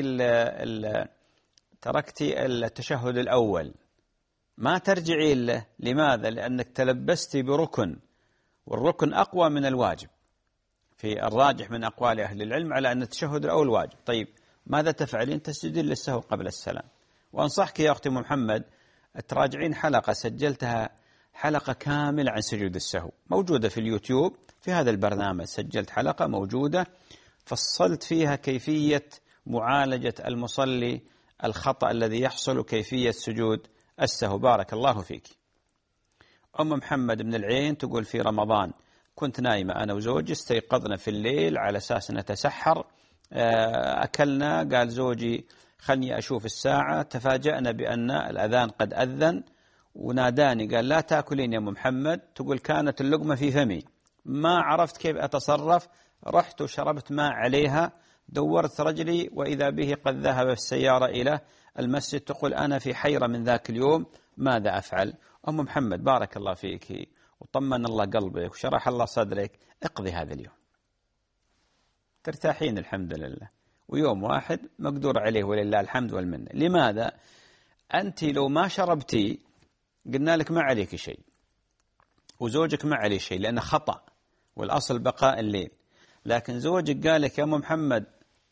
التشهد الأول، ما ترجعي له. لماذا؟ لأنك تلبستي بركن، والركن أقوى من الواجب في الراجح من أقوال أهل العلم على أن التشهد الأول واجب. طيب ماذا تفعلين؟ تسجدين للسهو قبل السلام. وأنصحك يا أختي محمد تراجعين حلقة سجلتها، حلقة كاملة عن سجود السهو، موجودة في اليوتيوب في هذا البرنامج، سجلت حلقة موجودة فصلت فيها كيفية معالجة المصلي الخطأ الذي يحصل وكيفية سجود السهو. بارك الله فيك. أم محمد من العين تقول في رمضان كنت نايمة أنا وزوجي، استيقظنا في الليل على أساس نتسحر، أكلنا، قال زوجي خلني أشوف الساعة، تفاجأنا بأن الأذان قد أذن، وناداني قال لا تأكلين يا أم محمد. تقول كانت اللقمة في فمي، ما عرفت كيف أتصرف، رحت وشربت ماء عليها، دورت رجلي وإذا به قد ذهب بالسيارة إلى المسجد. تقول أنا في حيرة من ذاك اليوم، ماذا أفعل؟ أم محمد بارك الله فيك وطمن الله قلبك وشرح الله صدرك، اقضي هذا اليوم ترتاحين الحمد لله، ويوم واحد مقدور عليه ولله الحمد والمنة. لماذا؟ أنت لو ما شربتي قلنا لك ما عليك شيء، وزوجك ما عليه شيء لأنه خطأ، والأصل بقاء الليل. لكن زوجك قال لك يا أم محمد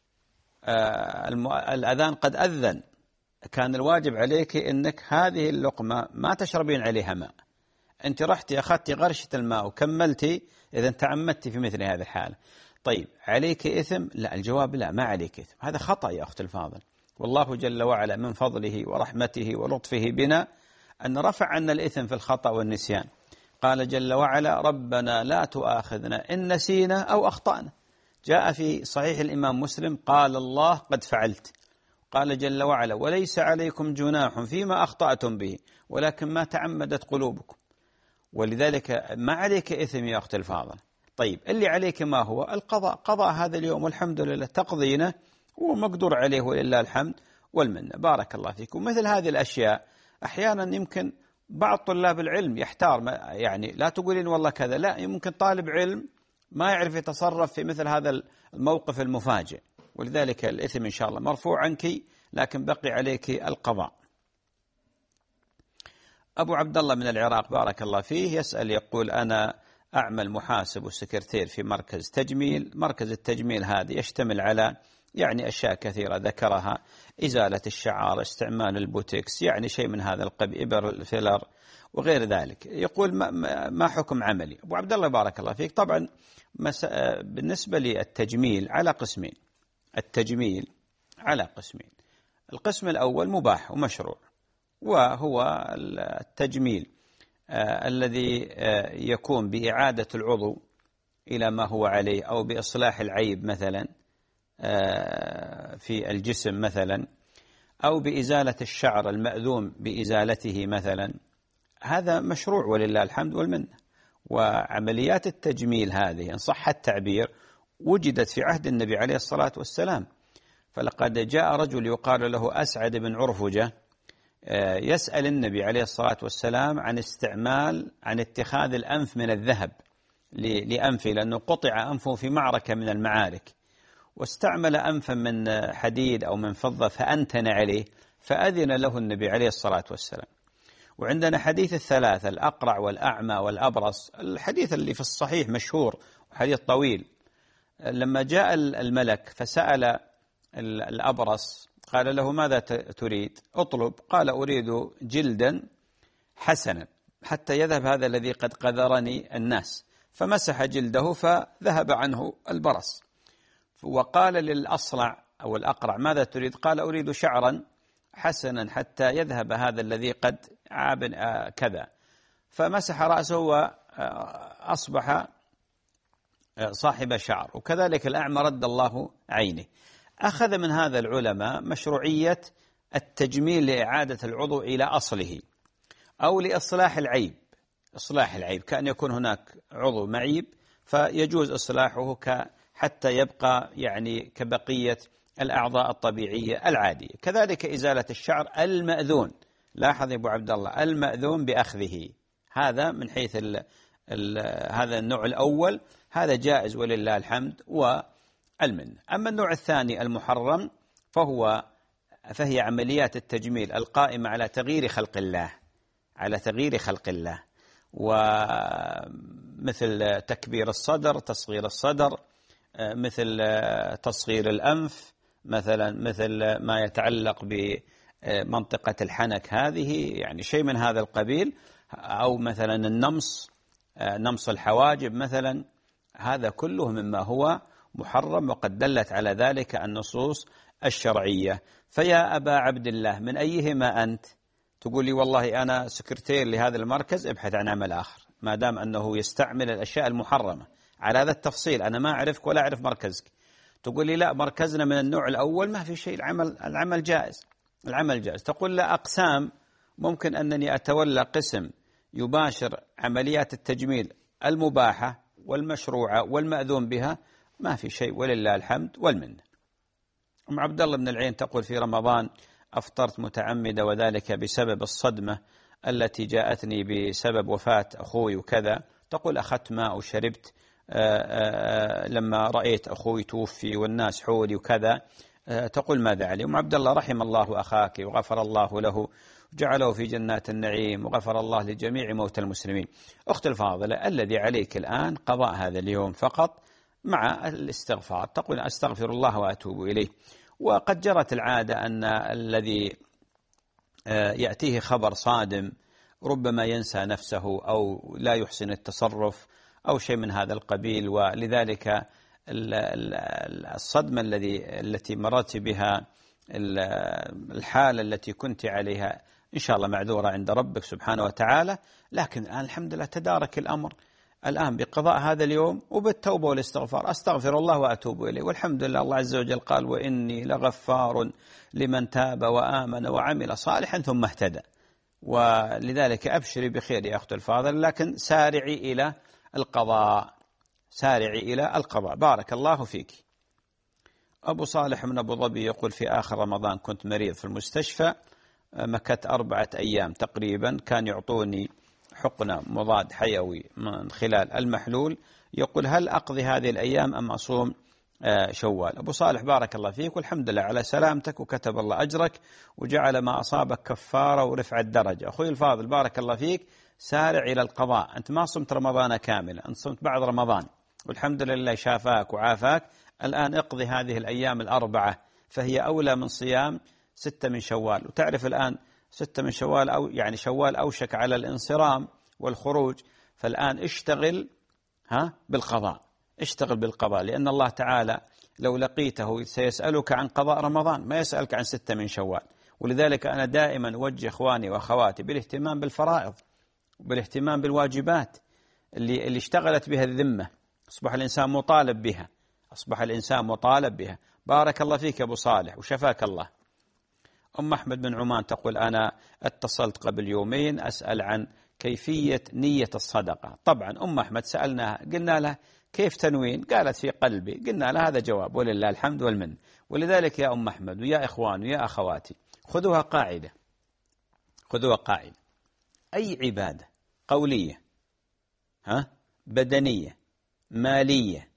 الأذان قد أذن، كان الواجب عليك أنك هذه اللقمة ما تشربين عليها ماء، أنت رحتي أخذتي غرشة الماء وكملتي، إذا تعمدتي في مثل هذه الحالة. طيب عليك إثم؟ لا، الجواب لا، ما عليك إثم، هذا خطأ يا أخت الفاضل. والله جل وعلا من فضله ورحمته ولطفه بنا أن رفع عنا الإثم في الخطأ والنسيان. قال جل وعلا ربنا لا تؤاخذنا إن نسينا أو أخطأنا. جاء في صحيح الإمام مسلم قال الله قد فعلت. قال جل وعلا وليس عليكم جناح فيما أخطأتم به ولكن ما تعمدت قلوبكم. ولذلك ما عليك إثم يا أخت الفاضل. طيب اللي عليك ما هو؟ القضاء، قضاء هذا اليوم والحمد لله تقضينه ومقدور عليه ولله الحمد والمنة. بارك الله فيكم. مثل هذه الأشياء أحيانا يمكن بعض طلاب العلم يحتار، يعني لا تقولين والله كذا، لا، يمكن طالب علم ما يعرف يتصرف في مثل هذا الموقف المفاجئ، ولذلك الإثم إن شاء الله مرفوع عنك، لكن بقي عليك القضاء. أبو عبد الله من العراق بارك الله فيه يسأل يقول أنا أعمل محاسب وسكرتير في مركز تجميل. مركز التجميل هذا يشتمل على يعني أشياء كثيرة ذكرها، إزالة الشعار، استعمال البوتكس، يعني شيء من هذا القبيل، إبر الفيلر وغير ذلك. يقول ما حكم عملي؟ أبو عبد الله بارك الله فيك، طبعا بالنسبة للتجميل على قسمين. التجميل على قسمين، القسم الأول مباح ومشروع، وهو التجميل الذي يكون بإعادة العضو إلى ما هو عليه أو بإصلاح العيب مثلا في الجسم مثلا، أو بإزالة الشعر المأذون بإزالته مثلا، هذا مشروع ولله الحمد والمنة. وعمليات التجميل هذه إن صح التعبير وجدت في عهد النبي عليه الصلاة والسلام. فلقد جاء رجل يقال له أسعد بن عرفجة يسأل النبي عليه الصلاة والسلام عن اتخاذ الأنف من الذهب لأنفه، لأنه قطع أنفه في معركة من المعارك، واستعمل أنفا من حديد أو من فضة فأنتن عليه، فأذن له النبي عليه الصلاة والسلام. وعندنا حديث الثلاثة، الأقرع والأعمى والأبرص، الحديث اللي في الصحيح مشهور وحديث طويل. لما جاء الملك فسأل الأبرص قال له ماذا تريد؟ اطلب. قال أريد جلدا حسنا حتى يذهب هذا الذي قد قذرني الناس، فمسح جلده فذهب عنه البرص. وقال للأصلع أو الأقرع ماذا تريد؟ قال أريد شعرا حسنا حتى يذهب هذا الذي قد عاب كذا، فمسح رأسه وأصبح صاحب شعر. وكذلك الأعمى رد الله عينه. أخذ من هذا العلماء مشروعية التجميل لإعادة العضو إلى أصله أو لإصلاح العيب. إصلاح العيب كأن يكون هناك عضو معيب فيجوز إصلاحه حتى يبقى يعني كبقية الأعضاء الطبيعية العادية. كذلك إزالة الشعر المأذون، لاحظ يا أبو عبد الله، المأذون بأخذه، هذا من حيث هذا النوع الأول، هذا جائز ولله الحمد والمن. أما النوع الثاني المحرم فهي عمليات التجميل القائمة على تغيير خلق الله، على تغيير خلق الله، ومثل تكبير الصدر، تصغير الصدر، مثل تصغير الأنف مثلا، مثل ما يتعلق بمنطقة الحنك هذه، يعني شيء من هذا القبيل، أو مثلا النمص، نمص الحواجب مثلا، هذا كله مما هو محرم، وقد دلت على ذلك النصوص الشرعية. فيا أبا عبد الله من أيهما أنت؟ تقول لي والله أنا سكرتير لهذا المركز، ابحث عن عمل آخر ما دام أنه يستعمل الأشياء المحرمة على هذا التفصيل. أنا ما أعرفك ولا أعرف مركزك، تقول لي لا مركزنا من النوع الأول، ما في شيء، العمل جائز، العمل جائز. تقول لا أقسام، ممكن أنني أتولى قسم يباشر عمليات التجميل المباحة والمشروعة والمأذون بها، ما في شيء ولله الحمد والمنة. أم عبد الله بن العين تقول في رمضان أفطرت متعمدة وذلك بسبب الصدمة التي جاءتني بسبب وفاة أخوي وكذا. تقول أخذت ماء وشربت لما رأيت أخوي توفي والناس حولي وكذا. تقول ماذا علي؟ أم عبد الله رحم الله أخاك وغفر الله له وجعله في جنات النعيم وغفر الله لجميع موتى المسلمين. أخت الفاضلة، الذي عليك الآن قضاء هذا اليوم فقط مع الاستغفار، تقول أستغفر الله وأتوب إليه. وقد جرت العادة أن الذي يأتيه خبر صادم ربما ينسى نفسه أو لا يحسن التصرف أو شيء من هذا القبيل، ولذلك الصدمة التي مررت بها، الحالة التي كنت عليها إن شاء الله معذورة عند ربك سبحانه وتعالى. لكن الآن الحمد لله تدارك الأمر الآن بقضاء هذا اليوم وبالتوبة والاستغفار، أستغفر الله وأتوب إليه، والحمد لله. الله عز وجل قال وإني لغفار لمن تاب وآمن وعمل صالحا ثم اهتدى. ولذلك أبشري بخير يا أخت الفاضل، لكن سارعي إلى القضاء، سارعي إلى القضاء. بارك الله فيك. أبو صالح من أبو ظبي يقول في آخر رمضان كنت مريض في المستشفى، مكثت 4 أيام تقريبا، كان يعطوني حقنة مضاد حيوي من خلال المحلول. يقول هل أقضي هذه الأيام أم أصوم شوال؟ أبو صالح بارك الله فيك والحمد لله على سلامتك، وكتب الله أجرك وجعل ما أصابك كفارة ورفع الدرجة. أخوي الفاضل بارك الله فيك، سارع إلى القضاء. أنت ما صمت رمضان كاملا، أنت صمت بعض رمضان والحمد لله شافاك وعافاك. الآن اقضي هذه الأيام 4، فهي أولى من صيام 6 من شوال. وتعرف الآن 6 من شوال أو يعني شوال أوشك على الانصرام والخروج، فالآن اشتغل بالقضاء، اشتغل بالقضاء، لأن الله تعالى لو لقيته سيسألك عن قضاء رمضان، ما يسألك عن 6 من شوال. ولذلك أنا دائما أوجه إخواني وأخواتي بالاهتمام بالفرائض وبالاهتمام بالواجبات اللي اشتغلت بها الذمة، أصبح الإنسان مطالب بها، أصبح الإنسان مطالب بها. بارك الله فيك أبو صالح وشفاك الله. أم أحمد بن عمان تقول أنا اتصلت قبل يومين أسأل عن كيفية نية الصدقة. طبعا أم أحمد سألناها قلنا لها كيف تنوين؟ قالت في قلبي. قلنا لها هذا جواب ولله الحمد والمن. ولذلك يا أم أحمد ويا إخوان ويا أخواتي خذوها قاعدة، خذوها قاعدة، أي عبادة قولية بدنية مالية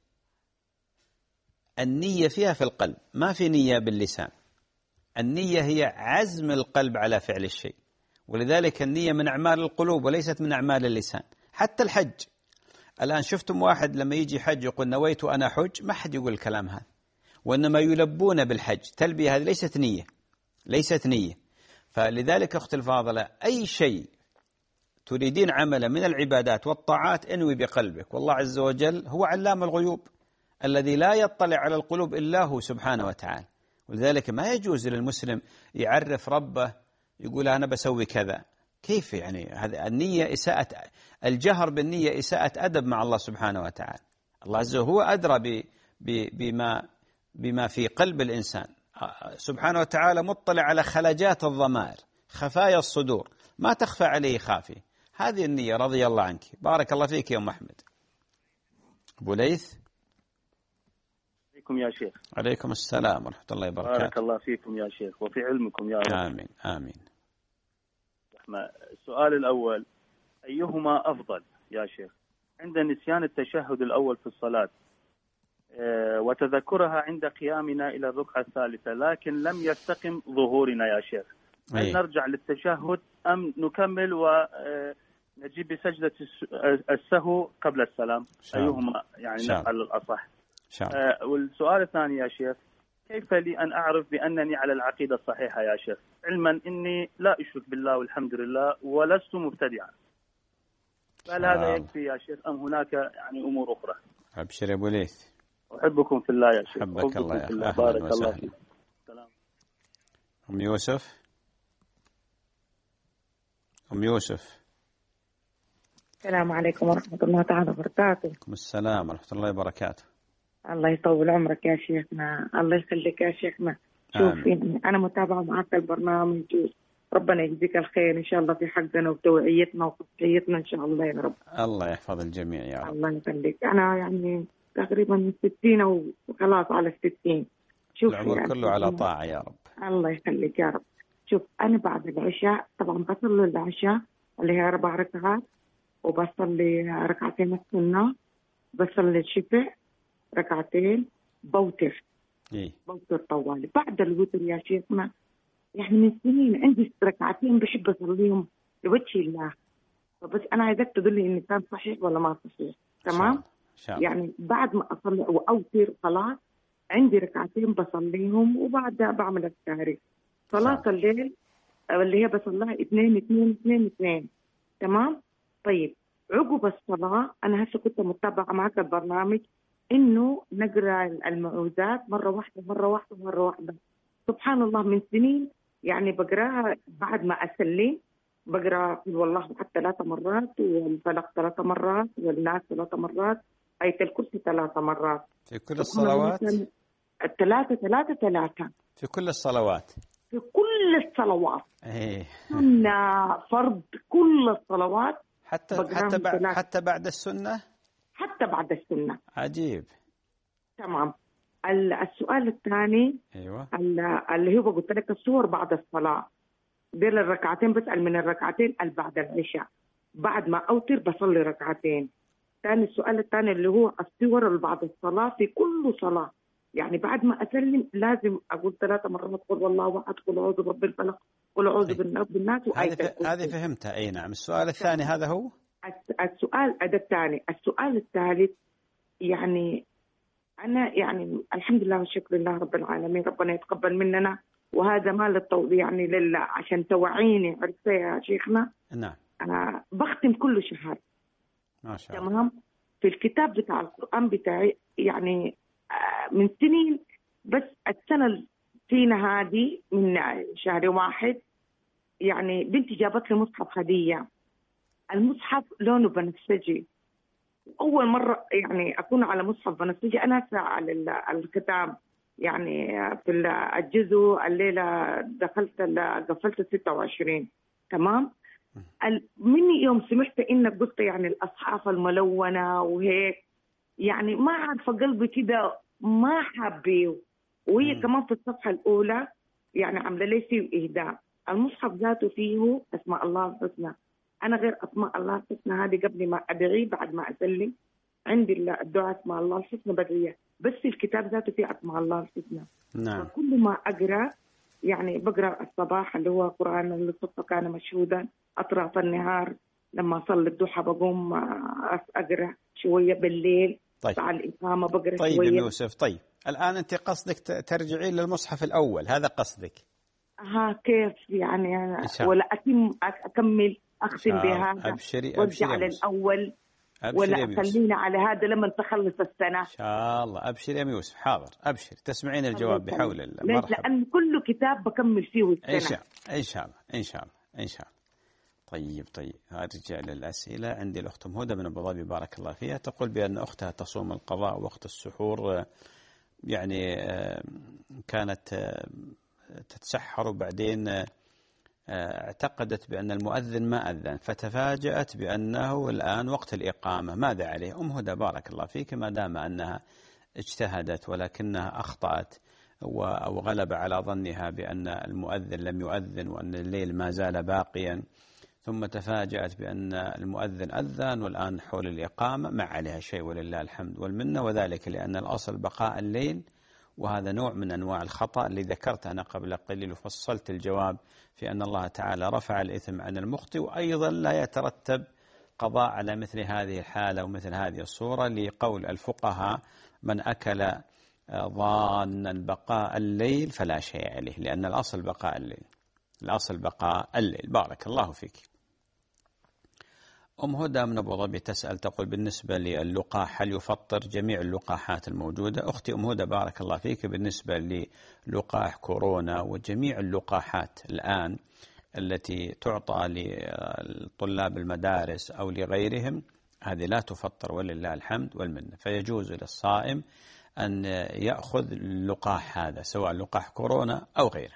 النية فيها في القلب، ما في نية باللسان. النية هي عزم القلب على فعل الشيء، ولذلك النية من أعمال القلوب وليست من أعمال اللسان. حتى الحج الآن شفتم واحد لما يجي حج يقول نويت أنا حج، ما حد يقول الكلام هذا، وإنما يلبون بالحج تلبية، هذه ليست نية، ليست نية. فلذلك أختي الفاضلة أي شيء تريدين عمله من العبادات والطاعات انوي بقلبك، والله عز وجل هو علام الغيوب الذي لا يطلع على القلوب إلا هو سبحانه وتعالى. ولذلك ما يجوز للمسلم يعرف ربه يقول أنا بسوي كذا. كيف يعني؟ هذا النية إساءة، الجهر بالنية إساءة أدب مع الله سبحانه وتعالى. الله عز وجل هو أدرى بما في قلب الإنسان سبحانه وتعالى، مطلع على خلجات الضمائر خفايا الصدور، ما تخفى عليه خافي. هذه النية. رضي الله عنك. بارك الله فيك يا أم أحمد. أبو ليث. عليكم يا شيخ. عليكم السلام ورحمة الله وبركاته. بارك الله فيكم يا شيخ وفي علمكم يا رب. آمين آمين. السؤال الأول، أيهما أفضل يا شيخ عند نسيان التشهد الأول في الصلاة وتذكرها عند قيامنا إلى الركعة الثالثة لكن لم يستقم ظهورنا يا شيخ، هل نرجع للتشهد أم نكمل ونجيب بسجدة السهو قبل السلام؟ أيهما يعني نفعل الأصح؟ والسؤال الثاني يا شيخ، كيف لي أن أعرف بأنني على العقيدة الصحيحة يا شيخ، علما أني لا أشرك بالله والحمد لله ولست مبتدعا؟ هل هذا يكفي يا شيخ أم هناك يعني أمور أخرى؟ أبشر يا أبو ليث. أحبكم في الله يا شيخ. حبك الله يا أخي. بارك الله فيك. السلام. أم يوسف. أم يوسف. السلام عليكم ورحمة الله تعالى وبركاته. وعليكم السلام ورحمة الله وبركاته. الله يطول عمرك يا شيخنا، الله يخليك يا شيخنا. شوف أنا متابعة معك البرنامج، ربنا يجزيك الخير إن شاء الله في حقنا وتوعيتنا وتصحيتنا إن شاء الله يا رب. الله يحفظ الجميع يا رب. الله يخليك. أنا يعني تقريبا 60 وخلاص على 60. شوف العمر يعني كله على طاعة يا رب. الله يخليك يا رب. شوف أنا بعد العشاء طبعا بصلي العشاء اللي هي 4 ركعات، وبصلي ركعتين السنة، بصلي الشفع ركعتين، بوتر. بوتر طوالي. بعد الوتر يا شيخنا يعني من سنين عندي ركعتين بحب أصليهم لوجه الله، فبس أنا عايزك تقول لي إن كان صحيح ولا ما صحيح. تمام؟ يعني بعد ما أصلي وأوتر خلاص عندي ركعتين بصليهم وبعدها بعمل التهريج. صلاة الليل اللي هي بصليها 2-2-2-2. تمام؟ طيب عقب الصلاة أنا هسه كنت متابعة معك البرنامج إنه نقرأ المعوذات مرة واحدة. سبحان الله من سنين يعني بقراها بعد ما أسلم، بقرأ قل والله 3 مرات، والفلق 3 مرات، والناس 3 مرات، آية الكرسي 3 مرات. في كل الصلوات؟ 3 في كل الصلوات؟ في كل الصلوات. سنة فرض كل الصلوات. حتى بعد السنة؟ حتى بعد السنة. عجيب. تمام. السؤال الثاني أيوة. اللي هو قلت لك الصور بعد الصلاة دير الركعتين، بسأل من الركعتين اللي بعد العشاء بعد ما أوتر بصلي ركعتين. ثاني السؤال الثاني اللي هو الصور اللي بعد الصلاة في كل صلاة، يعني بعد ما أسلم لازم أقول 3 مرات قل والله أحد، قل أعوذ برب الفلق، قل أعوذ برب الناس، هذه فهمتها. أي نعم. السؤال الثاني هذا هو السؤال الثاني. السؤال الثالث يعني أنا يعني الحمد لله والشكر لله رب العالمين، ربنا يتقبل مننا، وهذا ما يعني لله عشان توعيني. عرفت يا شيخنا؟ نعم. أنا بختم كل شهر. ما شاء الله. تمام. في الكتاب بتاع القرآن بتاعي يعني من سنين، بس السنة فينا هذه من شهر 1 يعني بنتي جابت لي مصحف هدية. المصحف لونه بنفسجي، أول مرة يعني أكون على مصحف بنفسجي. أنا على الكتاب يعني في الجزء الليلة قفلت 26. تمام. من يوم سمعت إنك قلت يعني الأصحاف الملونة وهيك، يعني ما عارفة قلبي كده ما حابيه. وهي كمان في الصفحة الأولى يعني عاملة لي فيه إهداء، المصحف ذاته فيه أسماء الله الحسنى. أنا غير أسماء الله الحسنى هذه قبل ما أدعي بعد ما أسلم عندي الدعاء أسماء الله الحسنى بدعية، بس الكتاب ذاته فيه أسماء الله الحسنى. نعم. فكل ما أقرأ يعني بقرأ الصباح اللي هو قرآن اللي الصبح كان مشهودا، أطراف النهار لما أصلي الضحى بقوم أقرأ شوية، بالليل مع الإقامة بقرأ شوية. طيب يا يوسف، طيب الآن أنت قصدك ترجعين للمصحف الأول، هذا قصدك؟ كيف يعني ولا أكمل أختم بهذا أبشري وارجع للأول، ولا خلينا على هذا لما تخلص السنة؟ إن شاء الله. أبشر يا يوسف، حاضر، أبشر، تسمعين الجواب بحول الله. مرحبا. لأن كل كتاب بكمل فيه السنة. إن شاء الله إن شاء الله إن شاء الله. طيب أرجع للأسئلة. عندي الأخت هدى من أبو ظبي بارك الله فيها، تقول بأن أختها تصوم القضاء وقت السحور، يعني كانت تتسحر وبعدين اعتقدت بأن المؤذن ما أذن، فتفاجأت بأنه الآن وقت الإقامة، ماذا عليه؟ أم هدى بارك الله فيك، ما دام أنها اجتهدت ولكنها أخطأت أو غلب على ظنها بأن المؤذن لم يؤذن وأن الليل ما زال باقيا، ثم تفاجأت بأن المؤذن أذن والآن حول الإقامة، ما عليها شيء ولله الحمد والمنة، وذلك لأن الأصل بقاء الليل، وهذا نوع من أنواع الخطأ اللي ذكرت أنا قبل قليل وفصلت الجواب في أن الله تعالى رفع الإثم عن المخطئ، وأيضا لا يترتب قضاء على مثل هذه الحالة ومثل هذه الصورة، لقول الفقهاء من أكل ظانا بقاء الليل فلا شيء عليه، لأن الأصل بقاء الليل، الأصل بقاء الليل. بارك الله فيك. أم هدى من أبو ظبي تسأل، تقول بالنسبة للقاح هل يفطر جميع اللقاحات الموجودة؟ أختي أم هدى بارك الله فيك، بالنسبة للقاح كورونا وجميع اللقاحات الآن التي تعطى لطلاب المدارس أو لغيرهم هذه لا تفطر ولله الحمد والمنة، فيجوز للصائم أن يأخذ اللقاح هذا سواء لقاح كورونا أو غيره.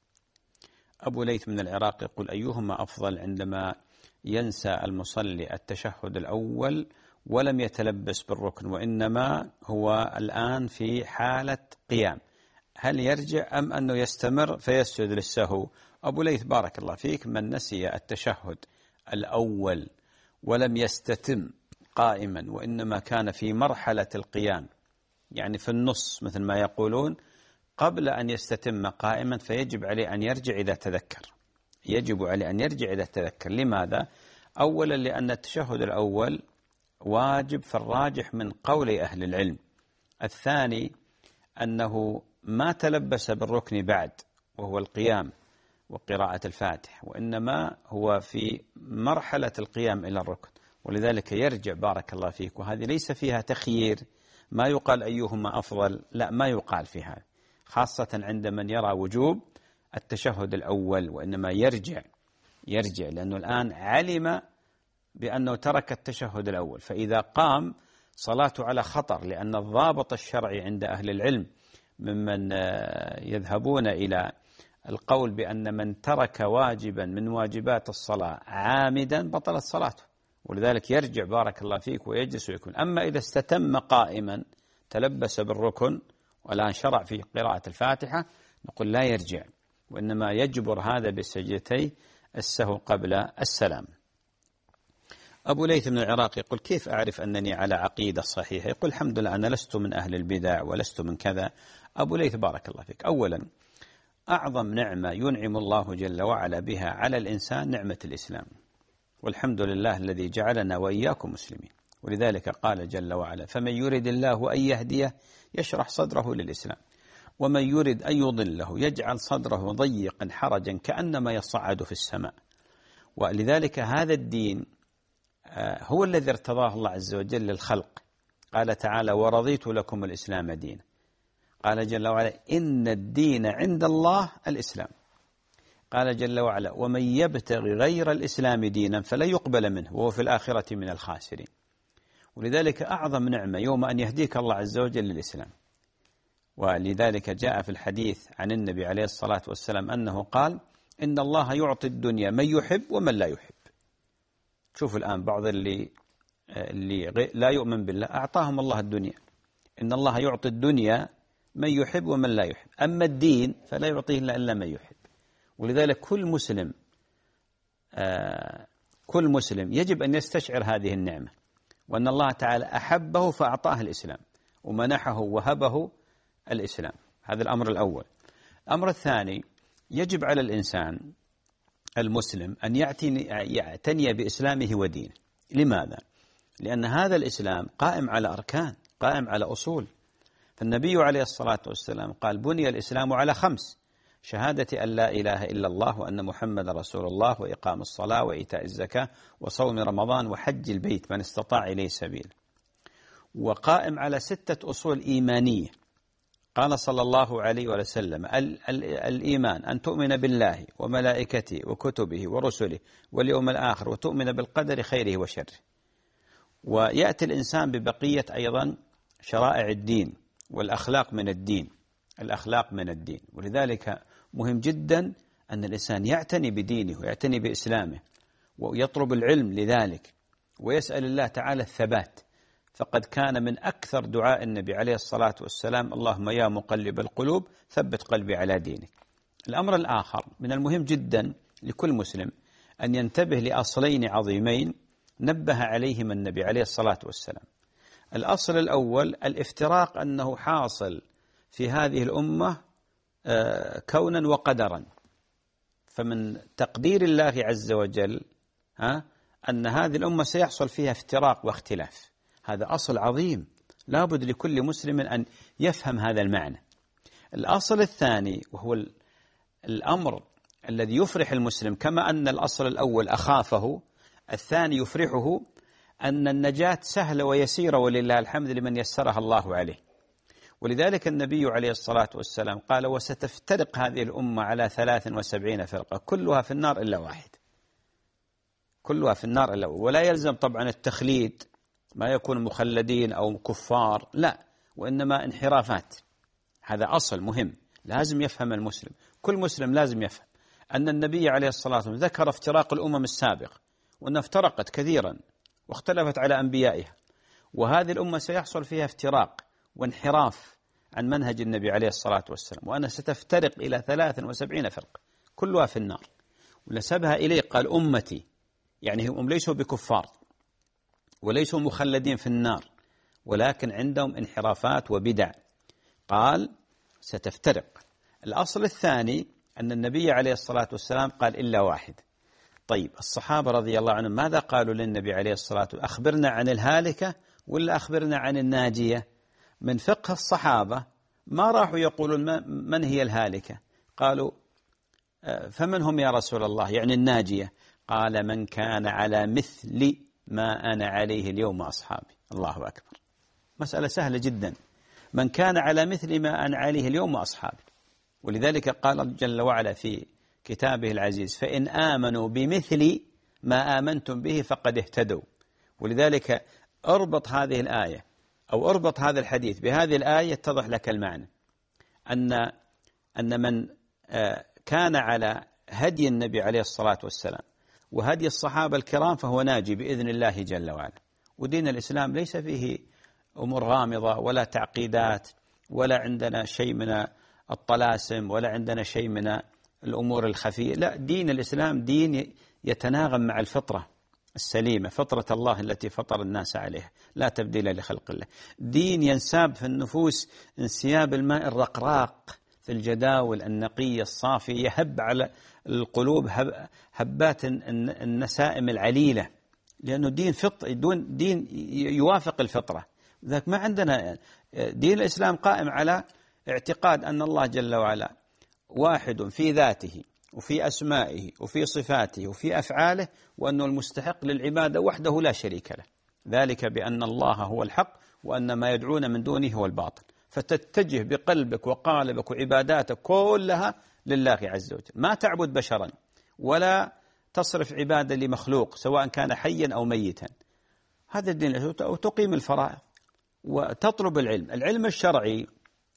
أبو ليث من العراق يقول أيهما أفضل عندما ينسى المصلي التشهد الأول ولم يتلبس بالركن وإنما هو الآن في حالة قيام، هل يرجع أم أنه يستمر فيسجد للسهو؟ أبو ليث بارك الله فيك، من نسي التشهد الأول ولم يستتم قائما وإنما كان في مرحلة القيام، يعني في النص مثل ما يقولون، قبل أن يستتم قائما، فيجب عليه أن يرجع إذا تذكر، يجب عليه أن يرجع إذا تذكر. لماذا؟ أولا لأن التشهد الأول واجب في الراجح من قول أهل العلم. الثاني أنه ما تلبس بالركن بعد وهو القيام وقراءة الفاتح، وإنما هو في مرحلة القيام إلى الركن، ولذلك يرجع بارك الله فيك. وهذه ليس فيها تخيير، ما يقال أيهما أفضل، لا ما يقال فيها، خاصة عند من يرى وجوب التشهد الأول، وإنما يرجع لأنه الآن علم بأنه ترك التشهد الأول، فإذا قام صلاته على خطر، لأن الضابط الشرعي عند أهل العلم ممن يذهبون إلى القول بأن من ترك واجبا من واجبات الصلاة عامدا بطلت صلاته، ولذلك يرجع بارك الله فيك ويجلس ويكون. أما إذا استتم قائما تلبس بالركن والآن شرع في قراءة الفاتحة، نقول لا يرجع، وإنما يجبر هذا بسجدتي السهو قبل السلام. أبو ليث من العراق يقول كيف أعرف أنني على عقيدة صحيحة؟ يقول الحمد لله أنا لست من أهل البدع ولست من كذا. أبو ليث بارك الله فيك، أولا أعظم نعمة ينعم الله جل وعلا بها على الإنسان نعمة الإسلام، والحمد لله الذي جعلنا وإياكم مسلمين، ولذلك قال جل وعلا فمن يرد الله أن يهديه يشرح صدره للإسلام ومن يرد أن يضله يجعل صدره ضيقا حرجا كأنما يصعد في السماء. ولذلك هذا الدين هو الذي ارتضاه الله عز وجل للخلق. قال تعالى ورضيت لكم الإسلام دينا. قال جل وعلا إن الدين عند الله الإسلام. قال جل وعلا ومن يبتغي غير الإسلام دينا فلا يقبل منه وهو في الآخرة من الخاسرين. ولذلك أعظم نعمة يوم أن يهديك الله عز وجل للإسلام، ولذلك جاء في الحديث عن النبي عليه الصلاة والسلام أنه قال: إن الله يعطي الدنيا من يحب ومن لا يحب. شوف الآن بعض اللي لا يؤمن بالله أعطاهم الله الدنيا. إن الله يعطي الدنيا من يحب ومن لا يحب، أما الدين فلا يعطيه إلا من يحب. ولذلك كل مسلم يجب أن يستشعر هذه النعمة، وأن الله تعالى أحبه فأعطاه الإسلام ومنحه وهبه الإسلام. هذا الأمر الأول. الأمر الثاني، يجب على الإنسان المسلم أن يعتني بإسلامه ودينه. لماذا؟ لأن هذا الإسلام قائم على أركان، قائم على أصول. فالنبي عليه الصلاة والسلام قال: بني الإسلام على 5: شهادة أن لا إله إلا الله وأن محمد رسول الله، وإقام الصلاة، وإيتاء الزكاة، وصوم رمضان، وحج البيت من استطاع إليه سبيل. وقائم على 6 أصول إيمانية. قال صلى الله عليه وسلم: الإيمان أن تؤمن بالله وملائكته وكتبه ورسله واليوم الآخر، وتؤمن بالقدر خيره وشره. ويأتي الإنسان ببقية أيضا شرائع الدين والأخلاق من الدين. الأخلاق من الدين. ولذلك مهم جدا أن الإنسان يعتني بدينه ويعتني بإسلامه ويطلب العلم لذلك، ويسأل الله تعالى الثبات. فقد كان من أكثر دعاء النبي عليه الصلاة والسلام: اللهم يا مقلب القلوب ثبت قلبي على دينك. الأمر الآخر من المهم جدا لكل مسلم أن ينتبه لأصلين عظيمين نبه عليهما النبي عليه الصلاة والسلام. الأصل الأول الافتراق، أنه حاصل في هذه الأمة كونا وقدرا. فمن تقدير الله عز وجل أن هذه الأمة سيحصل فيها افتراق واختلاف. هذا أصل عظيم، لا بد لكل مسلم أن يفهم هذا المعنى. الأصل الثاني، وهو الأمر الذي يفرح المسلم، كما أن الأصل الأول أخافه، الثاني يفرحه، أن النجاة سهلة ويسيرة ولله الحمد لمن يسرها الله عليه. ولذلك النبي عليه الصلاة والسلام قال: وستفترق هذه الأمة على 73 فرقة كلها في النار إلا واحد. كلها في النار إلا واحد. ولا يلزم طبعا التخليد، ما يكون مخلدين أو كفار، لا، وإنما انحرافات. هذا أصل مهم لازم يفهم المسلم. كل مسلم لازم يفهم أن النبي عليه الصلاة والسلام ذكر افتراق الأمم السابقة، وأنها افترقت كثيرا واختلفت على أنبيائها، وهذه الأمة سيحصل فيها افتراق وانحراف عن منهج النبي عليه الصلاة والسلام، وأنها ستفترق إلى 73 فرقة كلها في النار. ونسبها إليه قال: أمتي، يعني هم ليسوا بكفار وليسوا مخلدين في النار، ولكن عندهم انحرافات وبدع. قال: ستفترق. الأصل الثاني أن النبي عليه الصلاة والسلام قال: إلا واحد. طيب، الصحابة رضي الله عنهم ماذا قالوا للنبي عليه الصلاة والسلام؟ أخبرنا عن الهالكة ولا أخبرنا عن الناجية؟ من فقه الصحابة ما راحوا يقولون من هي الهالكة، قالوا: فمن هم يا رسول الله؟ يعني الناجية. قال: من كان على مثل ما أنا عليه اليوم أصحابي. الله أكبر. مسألة سهلة جدا. من كان على مثل ما أنا عليه اليوم أصحابي. ولذلك قال جل وعلا في كتابه العزيز: فإن آمنوا بمثل ما آمنتم به فقد اهتدوا. ولذلك اربط هذه الآية أو اربط هذا الحديث بهذه الآية يتضح لك المعنى، أن من كان على هدي النبي عليه الصلاة والسلام وهدي الصحابة الكرام فهو ناجي بإذن الله جل وعلا. ودين الإسلام ليس فيه أمور غامضة ولا تعقيدات، ولا عندنا شيء من الطلاسم، ولا عندنا شيء من الأمور الخفية. لا، دين الإسلام دين يتناغم مع الفطرة السليمة، فطرة الله التي فطر الناس عليها، لا تبديل لخلق الله. دين ينساب في النفوس انسياب الماء الرقراق في الجداول النقية الصافية، يهب على القلوب هبات النسائم العليلة، لأنه دين يوافق الفطرة. ذاك ما عندنا دين الإسلام قائم على اعتقاد أن الله جل وعلا واحد في ذاته وفي أسمائه وفي صفاته وفي أفعاله، وأنه المستحق للعبادة وحده لا شريك له. ذلك بأن الله هو الحق وأن ما يدعون من دونه هو الباطل. فتتجه بقلبك وقالبك وعباداتك كلها لله عز وجل، ما تعبد بشرا ولا تصرف عبادة لمخلوق سواء كان حيا أو ميتا. هذا الدين. وتقيم الفرائض وتطلب العلم. العلم الشرعي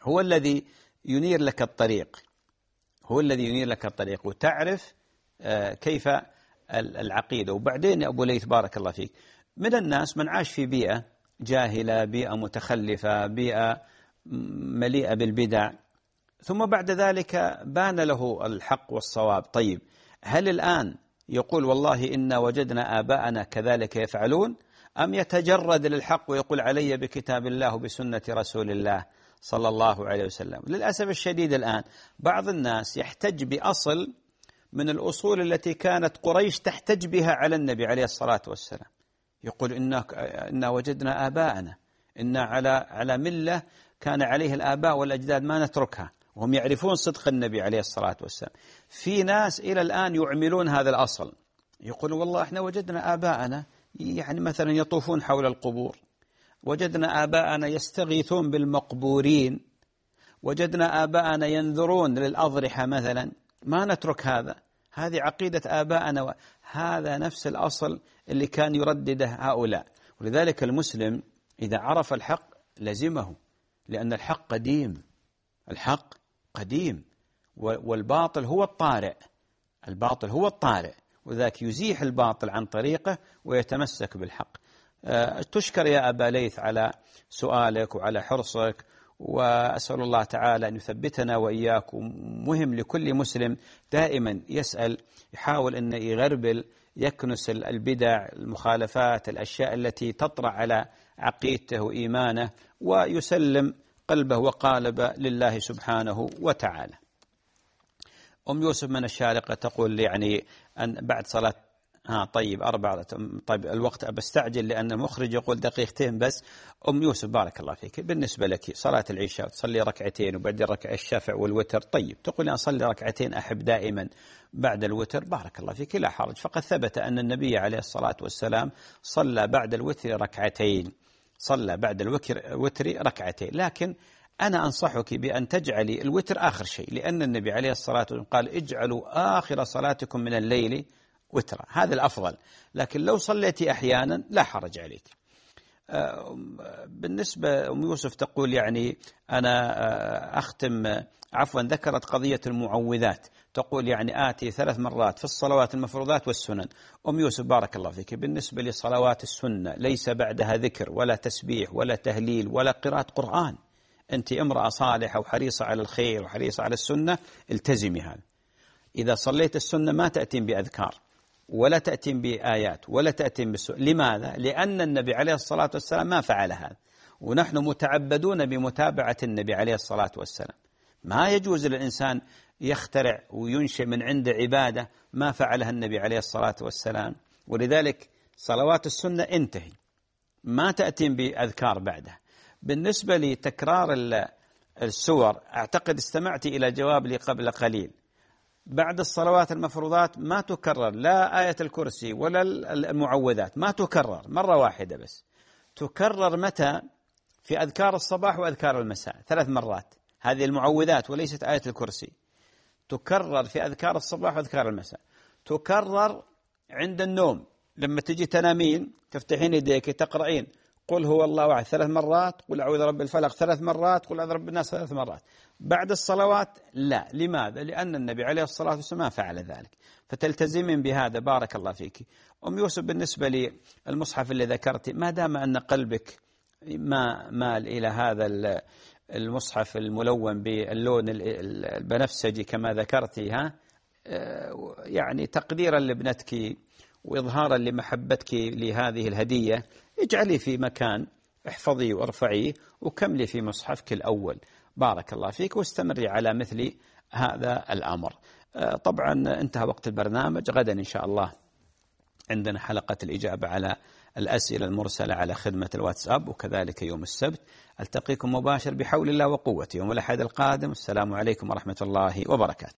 هو الذي ينير لك الطريق، هو الذي ينير لك الطريق وتعرف كيف العقيدة. وبعدين يا أبو ليث بارك الله فيك، من الناس من عاش في بيئة جاهلة، بيئة متخلفة، بيئة مليئة بالبدع، ثم بعد ذلك بان له الحق والصواب. طيب هل الآن يقول والله إنا وجدنا آباءنا كذلك يفعلون، أم يتجرد للحق ويقول علي بكتاب الله وبسنة رسول الله صلى الله عليه وسلم؟ للأسف الشديد الآن بعض الناس يحتج بأصل من الأصول التي كانت قريش تحتج بها على النبي عليه الصلاة والسلام، يقول إنا وجدنا آباءنا، إنا على ملة كان عليه الآباء والأجداد ما نتركها، وهم يعرفون صدق النبي عليه الصلاة والسلام. في ناس إلى الآن يعملون هذا الأصل، يقولون والله إحنا وجدنا آباءنا يعني مثلا يطوفون حول القبور، وجدنا آباءنا يستغيثون بالمقبورين، وجدنا آباءنا ينذرون للأضرحة مثلا، ما نترك هذا، هذه عقيدة آباءنا. هذا نفس الأصل اللي كان يردده هؤلاء. ولذلك المسلم إذا عرف الحق لزمه، لأن الحق قديم، الحق قديم، والباطل هو الطارئ، الباطل هو الطارئ، وذاك يزيح الباطل عن طريقه ويتمسك بالحق. تشكر يا أبا ليث على سؤالك وعلى حرصك، وأسأل الله تعالى أن يثبتنا وإياكم. مهم لكل مسلم دائما يسأل، يحاول أن يغربل، يكنس البدع، المخالفات، الأشياء التي تطرأ على عقيدته وإيمانه، ويسلم قلبه وقالبه لله سبحانه وتعالى. أم يوسف من الشارقة تقول يعني أن بعد صلاة طيب 4. طيب الوقت بستعجل لأن المخرج يقول دقيقتين بس. أم يوسف بارك الله فيك، بالنسبة لك صلاة العشاء تصلي ركعتين وبعدين ركعة الشفع والوتر، طيب تقول أنا أصلي ركعتين أحب دائما بعد الوتر، بارك الله فيك لا حرج. فقد ثبت أن النبي عليه الصلاة والسلام صلى بعد الوتر ركعتين، صلى بعد الوتر ركعتين، لكن أنا أنصحك بأن تجعلي الوتر آخر شيء، لأن النبي عليه الصلاة والسلام قال اجعلوا آخر صلاتكم من الليل وترا، هذا الأفضل. لكن لو صليتي أحيانا لا حرج عليك. بالنسبة أم يوسف تقول يعني أنا أختم عفوا، ذكرت قضية المعوذات، تقول يعني آتي 3 مرات في الصلوات المفروضات والسنن. أم يوسف بارك الله فيك، بالنسبة لصلوات السنة ليس بعدها ذكر ولا تسبيح ولا تهليل ولا قراءة قرآن. أنت امرأة صالحة وحريصة على الخير وحريصة على السنة، التزمي هذا. إذا صليت السنة ما تأتين بأذكار ولا تأتين بآيات ولا تأتين بالسنة. لماذا؟ لأن النبي عليه الصلاة والسلام ما فعل هذا، ونحن متعبدون بمتابعة النبي عليه الصلاة والسلام. ما يجوز للإنسان يخترع وينشئ من عند عبادة ما فعلها النبي عليه الصلاة والسلام. ولذلك صلوات السنة انتهي، ما تأتين بأذكار بعدها. بالنسبة لتكرار السور، أعتقد استمعت إلى جواب لي قبل قليل، بعد الصلوات المفروضات ما تكرر لا آية الكرسي ولا المعوذات، ما تكرر، مرة واحدة بس. تكرر متى؟ في أذكار الصباح وأذكار المساء 3 مرات، هذه المعوذات وليست آية الكرسي. تكرر في أذكار الصباح وأذكار المساء. تكرر عند النوم، لما تجي تنامين تفتحين يديك تقرأين قل هو الله أحد 3 مرات، قل أعوذ برب الفلق 3 مرات، قل أعوذ برب الناس 3 مرات. بعد الصلوات لا. لماذا؟ لأن النبي عليه الصلاة والسلام ما فعل ذلك، فتلتزمين بهذا. بارك الله فيك. أم يوسف بالنسبة للمصحف اللي ذكرتي، ما دام أن قلبك ما مال إلى هذا المصحف الملون باللون البنفسجي كما ذكرتي، يعني تقديرا لابنتك وإظهارا لمحبتك لهذه الهدية، اجعلي في مكان، احفظي وارفعيه وكملي في مصحفك الأول. بارك الله فيك، واستمري على مثل هذا الأمر. طبعا انتهى وقت البرنامج. غدا إن شاء الله عندنا حلقة الإجابة على الأسئلة المرسلة على خدمة الواتساب، وكذلك يوم السبت. ألتقيكم مباشر بحول الله وقوته يوم الأحد القادم. السلام عليكم ورحمة الله وبركاته.